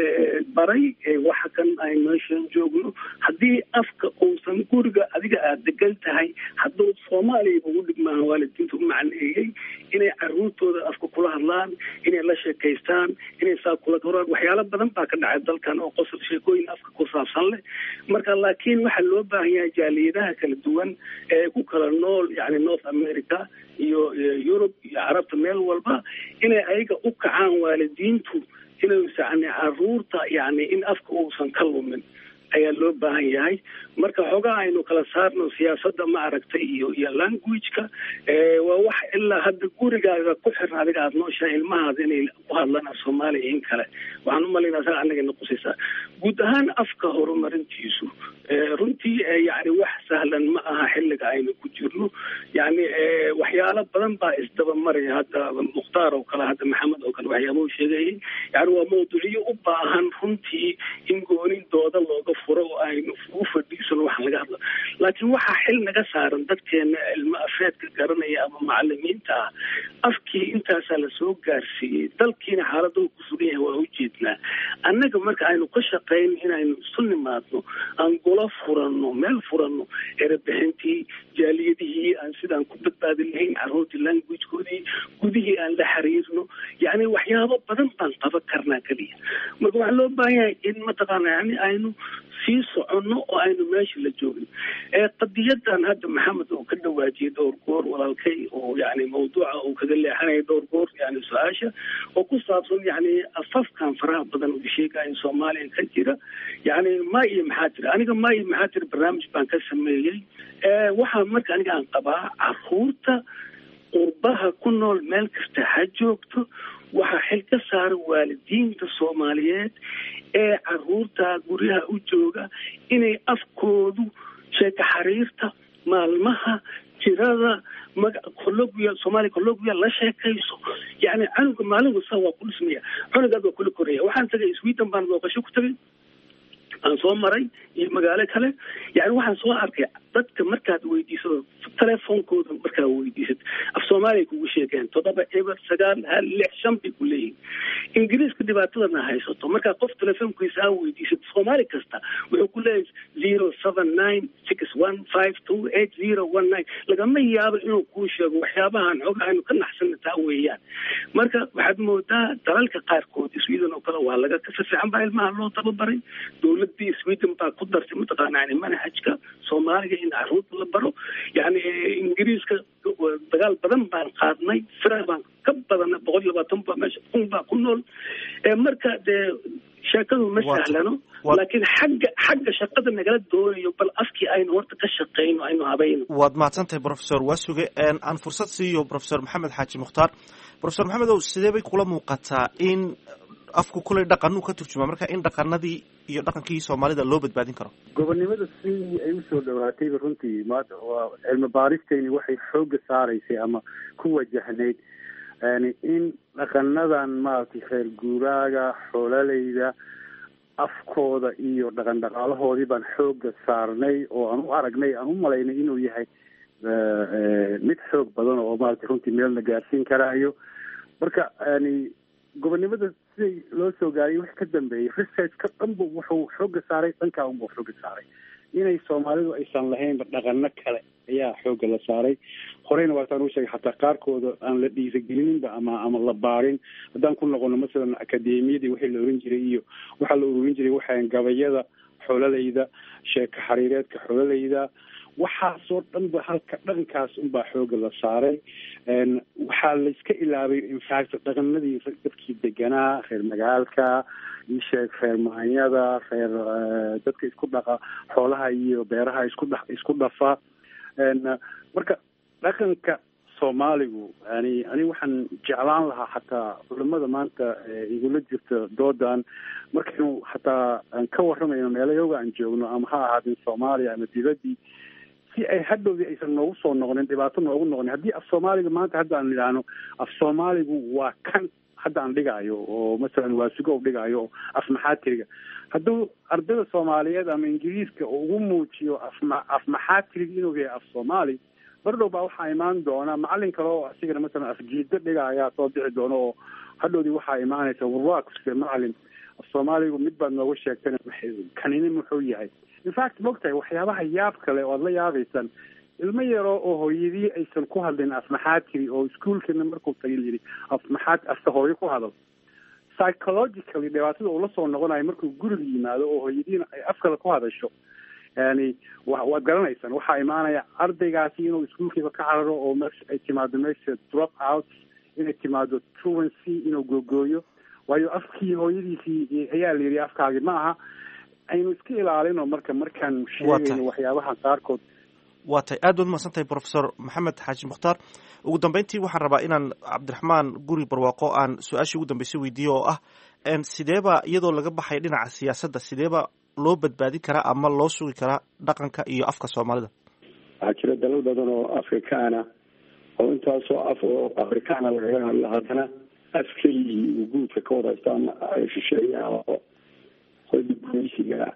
baray waxa kan ay meeshan joogno haddii afka uusan guriga adiga aad degan tahay hadduu Soomaaliya ugu dhigmaan waalidiinta u macneeyay inay caruurtooda afka kula hadlaan inay la sheekaystaan inay saa kula koraan waxyaalo badan baa ka dhacay dalkan oo qosol sheekooyin afka ku saabsan leh marka laakiin waxa loo baahan yahay jaaliyadaha kala duwan ee ku kala nool yani North America iyo Europe iyo Carabta meel walba inay ayaga u kacaan waalidiintu inay saacane caruurta yani in afka uusan ka lumin ayaa loo baahan yahay marka xogaa aynu kala saarno siyaasadda ma aragtay iyo language-ka waa wax ilaa hadda gurigaaga ku xiran adiga aad nooshahay ilmahaada inay ku hadlaan Soomaaliya in kale waxaan u maleynayaa saa anaga noqosaysaa guud ahaan afka horumarintiisu runtii yani wax sahlan ma aha xilliga aynu ku jirno yani waxyaalo badan baa isdaba maraya hadda Mukhtaar oo kale hadda Maxamed oo kale waxyaabo sheegay yani waa mawduucyo u baahan runtii in goonidooda looga furo oo aynu u fadhiisano wax laga hadlo laakiin waxa xil naga saaran dadkeena ilmo afeedka garanaya ama macallimiinta afkii intaas la soo gaarsiiyay dalkiina xaaladdu ku sugan yahay waa u jeednaa annaga marka aynu ka shaqeyn inaynu isu nimaadno aan gola furano meel furano erebixintii jaaliyadihii aan sidaan ku badbaadin lahayn caruurtii language-koodii gudihii aan la xiriirno yani waxyaabo badan baan qaban karnaa kaliya marka waxaa loo baahan yahay in mataqaana yani aynu sii soconno oo aynu meesha la joogno qadiyadan hadda Maxamed oo ka dhawaajiyay dhowr goor walaalkay oo yani mawduuca uu kaga leexanay dhowr goor yani su-aasha oo ku saabsan yani afafkan faraha badan oo sheegaya Soomaaliya ka jira yani ma iyo maxaa jira aniga ma iyo maxaa jira barnaamij baan ka sameeyay waxaa marka aniga aan qabaa caruurta qurbaha ku nool meel kasta ha joogto waxaa xil ka saaran waalidiinta Soomaaliyeed ee caruurta guryaha u jooga inay afkoodu sheeko xariirta maalmaha jirada colloquial Somali colloquial la sheekayso yani canuga maalin wasa waa ku dhismaya cunugaad waa kula koraya waxaan tagay Sweden baan booqasho ku tagay aan soo maray iyo magaalo kale yani waxaan soo arkay dadka markaad weydiiso telefoonkooda markaad weydiisad af Soomaaliya kugu sheegeen 7 ku leeyihiin ingiriiska dhibaatadana haysato markaa qof telefoonkiisa aa weydiisad Soomaali kasta wuxuu ku leeyahay 07961528019 lagama yaabo inuu kuu sheego waxyaabahan xog aynu ka naxsanataa weeyaan marka waxaad moodaa dalalka qaarkood Sweden oo kale waa laga kasafiican baa ilmaha loo tababaray dowladii Sweden baa ku dartay mataqaanaa manhajka Soomaaliga in caruurta la baro yani ingiriiska dagaal badan baan qaadnay fira baan ka badan 120 baa meesha baa ku nool marka sheekadu ma sahlano laakiin xagga shaqada nagala doonayo bal afkii aynu horta ka shaqeyno aynu habayno waad mahadsantahay professor Waasuge aan fursad siiyo professor Maxamed Xaaji Mukhtaar professor Maxamed oo sidee bay kula muuqataa in afku kulay dhaqanu ka turjuma marka in dhaqanadii iyo dhaqankii Soomaalida loo badbaadin karo gobonimada si ay u soo dhawaatay runtii maad waa cilmi baaristeeni waxay xooga saaraysay ama ku wajahneyd yani in dhaqanadan maaragtay reer guuraaga xoolalayda afkooda iyo dhaqan dhaqaalahoodii baan xooga saarnay oo aan u aragnay aan u malaynay inuu yahay mid xoog badan oo maaragtay runtii meelna gaarsiin karaayo marka yani gobonimada siday loo soo gaaray wax ka dambeeyay researchka dhanba wuxuu xooga saaray dhankaa unbuu xooga saaray inay Soomaalidu aysan lahaynba dhaqano kale ayaa xooga la saaray horeyna waataan u sheegay xataa qaarkooda aan la dhiirigelinba ama la baarin haddaan ku noqono masalan akademiyadii wixii la oran jiray iyo waxaa la ururin jiray waxaan gabayada xoolalayda sheeko xariireedka xoolalayda waxaasoo dhan ba halka dhaqankaas unbaa xooga la saaray waxaa la iska ilaabay infact dhaqanadii dadkii deganaa reer magaalka isheeg reer maanyada reer dadka isku dhaqa xoolaha iyo beeraha isku dhafa marka dhaqanka soomaaligu ani waxaan jeclaan lahaa xataa culimada maanta igula jirta doodan markaynu xataa aan ka waramayno meelayoga aan joogno ama ha ahaadin soomaaliya ama dibadii si ay hadhowdii aysan noogu soo noqonin dhibaato noogu noqonin haddii af soomaaliga maanta hadda aan idhaahno af soomaaligu waa kan hadda aan dhigaayo oo masalan waa sugow dhigaayo oo af maxaatiriga hadduu ardayda soomaaliyeed ama ingiriiska ugu muujiyo af maxaatiriga inuu yahay af soomaali bardhow baa waxaa imaan doona macalin kale oo asigana masalan afjiida dhiga ayaa soo bixi doona oo hadhowdii waxaa imaanaysa warwaaqska macalin af soomaaligu mid baad nooga sheegtan kanini muxuu yahay infact mogtahay waxyaabaha yaab kale oo aad la yaabaysaan ilmo yaro oo hooyadii aysan ku hadlin af maxaatiri oo iskuolkana markuu tagay yidhi afta hooyo ku hadal psychologically dhibaatada uu la soo noqonayo markuu guriga yimaado oo hooyadiina ay af kale ku hadasho yani waad garanaysaan waxaa imaanaya ardaygaasi inuu iskuolkiiba ka cararo oo ay timaado meesha drop out inay timaado truancy inuu googooyo waayo afkii hooyadiisii ayaa la yidhi afkaagi ma aha aynu iska ilaalino markaan sheegayno waxyaabaha qaarkood waa tay aad baad umahadsan tahay professor maxamed xaaji mukhtaar ugu dambeyntii waxaan rabaa inaan cabdiraxmaan guri barwaaqo aan su-aashii ugu dambeysay weydiiyo oo ah sideeba iyadoo laga baxay dhinaca siyaasadda sideeba loo badbaadin karaa ama loo sugi karaa dhaqanka iyo afka soomaalida waxaa jira dalal badan oo afrikaana oo intaasoo af oo afrikaana lagaga hadla haddana af keligii uu guudka ka wada haystaan shisheeyaha oo qodibuysiga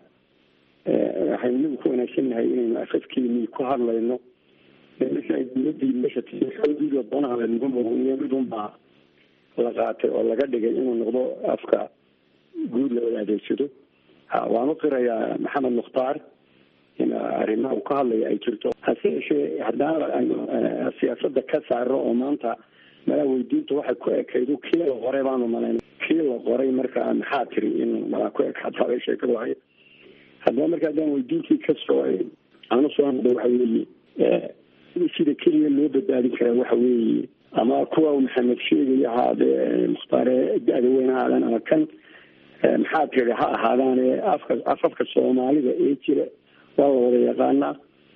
waxaynu nagu ku wanaagsannahay inaynu afafkeenii ku hadlayno marka ay dawladii meesha xooggiiga doonaha lanagu muqniyo midunbaa la qaatay oo laga dhigay inuu noqdo afka guud la wada adeegsado waanu qirayaa maxamed mukhtaar in arrimaha uu ka hadlaya ay jirto hase yeeshee haddana aynu siyaasadda ka saarno oo maanta malaa weydiinta waxay ku ekaydo kii la qoray baanu malayna kii la qoray marka maxaa tiri in malaa ku ekaataabay sheekadu ahayd haddaba marka haddaan weydiintii kasoo aanu soo noqdo waxa weeye sida keliya loo badbaadin karaa waxa weeye ama kuwa maxamed sheegay ahaadee mukhtaare da-da weyn ha ahaadaan ama kan maxaa tiri ha ahaadaane afafka soomaalida ee jira waa la wada yaqaanaa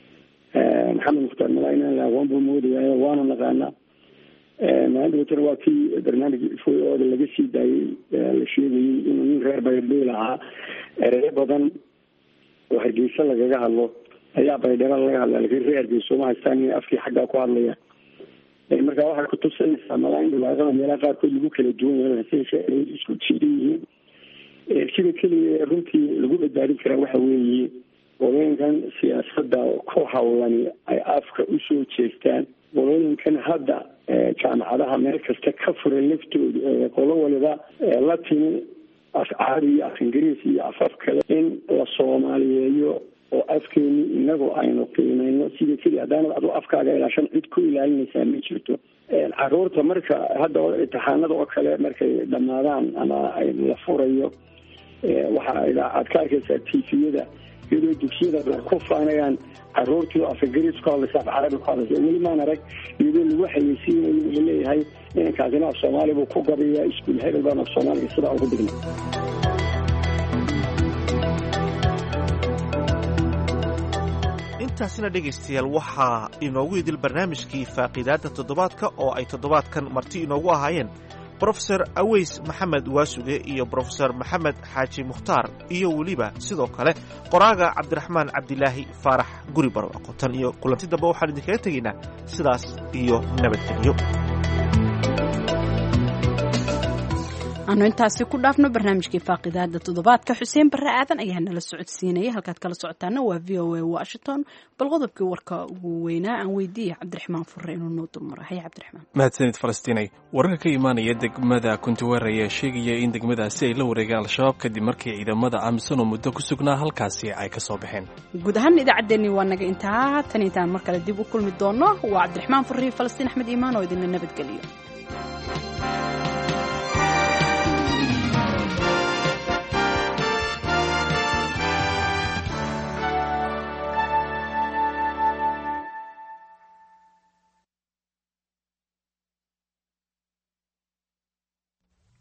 maxamed mukhtaar malaa aqoon buu moodaya waanu naqaanaa maalinta waa kii barnaamij ooda laga sii daayey la sheegayey inuu nin reer baydheel ahaa ereyo badan oo hargeysa lagaga hadlo ayaa baydhabo laga hadlaa lakin reer hargeysa uma haystaan inay afkii xaggaa ku hadlayaan marka waxay kutusinaysaa malaa in dhibaaqada meelaha qaarkood lagu kala duwan yahay hase ay isku jiidan yihiin sida keliya runtii lagu badbaadin karaa waxa weeye qolooyinkan siyaasadda ku hawlani ay afka usoo jeestaan qolooyinkan hadda jaamacadaha meel kasta ka furay laftooda qolo waliba la timi af carabi iyo af ingiriis iyo afaf kale in la soomaaliyeeyo oo afkeeni inagu aynu qiimeyno sida keliya haddaanad adu afkaaga ilaashan cid ku ilaalinaysaa ma jirto caruurta marka hadda imtixaanada oo kale markay dhamaadaan ama la furayo waxaa aad ka arkaysaa tifiyada iyadoo dugsiyada ku faanayaan caruurtii oo af ingiriis ku hadlaysa af carabi ku hadlaysa weli maan arag iyadoo lagu xayeysiinayo laleeyahay inankaasina af soomaali buu ku gabayaa iskuul hebel baan af soomaaliga sidaa ugu digna intaasina dhegaystayaal waxaa inoogu idil barnaamijkii faaqiidaadda toddobaadka oo ay toddobaadkan marti inoogu ahaayeen brofesor aweys maxamed waasuge iyo brofesor maxamed xaaji mukhtaar iyo weliba sidoo kale qoraaga cabdiraxmaan cabdilaahi faarax guri barwaaqo tan iyo kulanti dambe waxaan idinkaga tegaynaa sidaas iyo nabadgelyo aanu intaasi ku dhaafno barnaamijkii faaqidaada toddobaadka xuseen barre aadan ayaa nala socodsiinaya halkaad kala socotaana waa v o a washington bal qodobkii warka ugu weynaa aan weydiiyey cabdiraxmaan furre inuu noo dulmaro haye cabdiraxmaan mahadsanid falastiinay wararka ka imaanaya degmada kuntuwer ayaa sheegaya in degmadaasi ay la wareegeen al-shabaab kadib markii ciidamada amisom oo muddo ku sugnaa halkaasi ay ka soo baxeen guud ahaan idaacaddeenii waa naga intaa tan intaan mar kale dib u kulmi doono waa cabdiraxmaan furre falastiin axmed iimaan oo idinla nabadgeliyo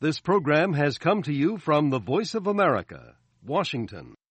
This program has come to you from the Voice of America, Washington.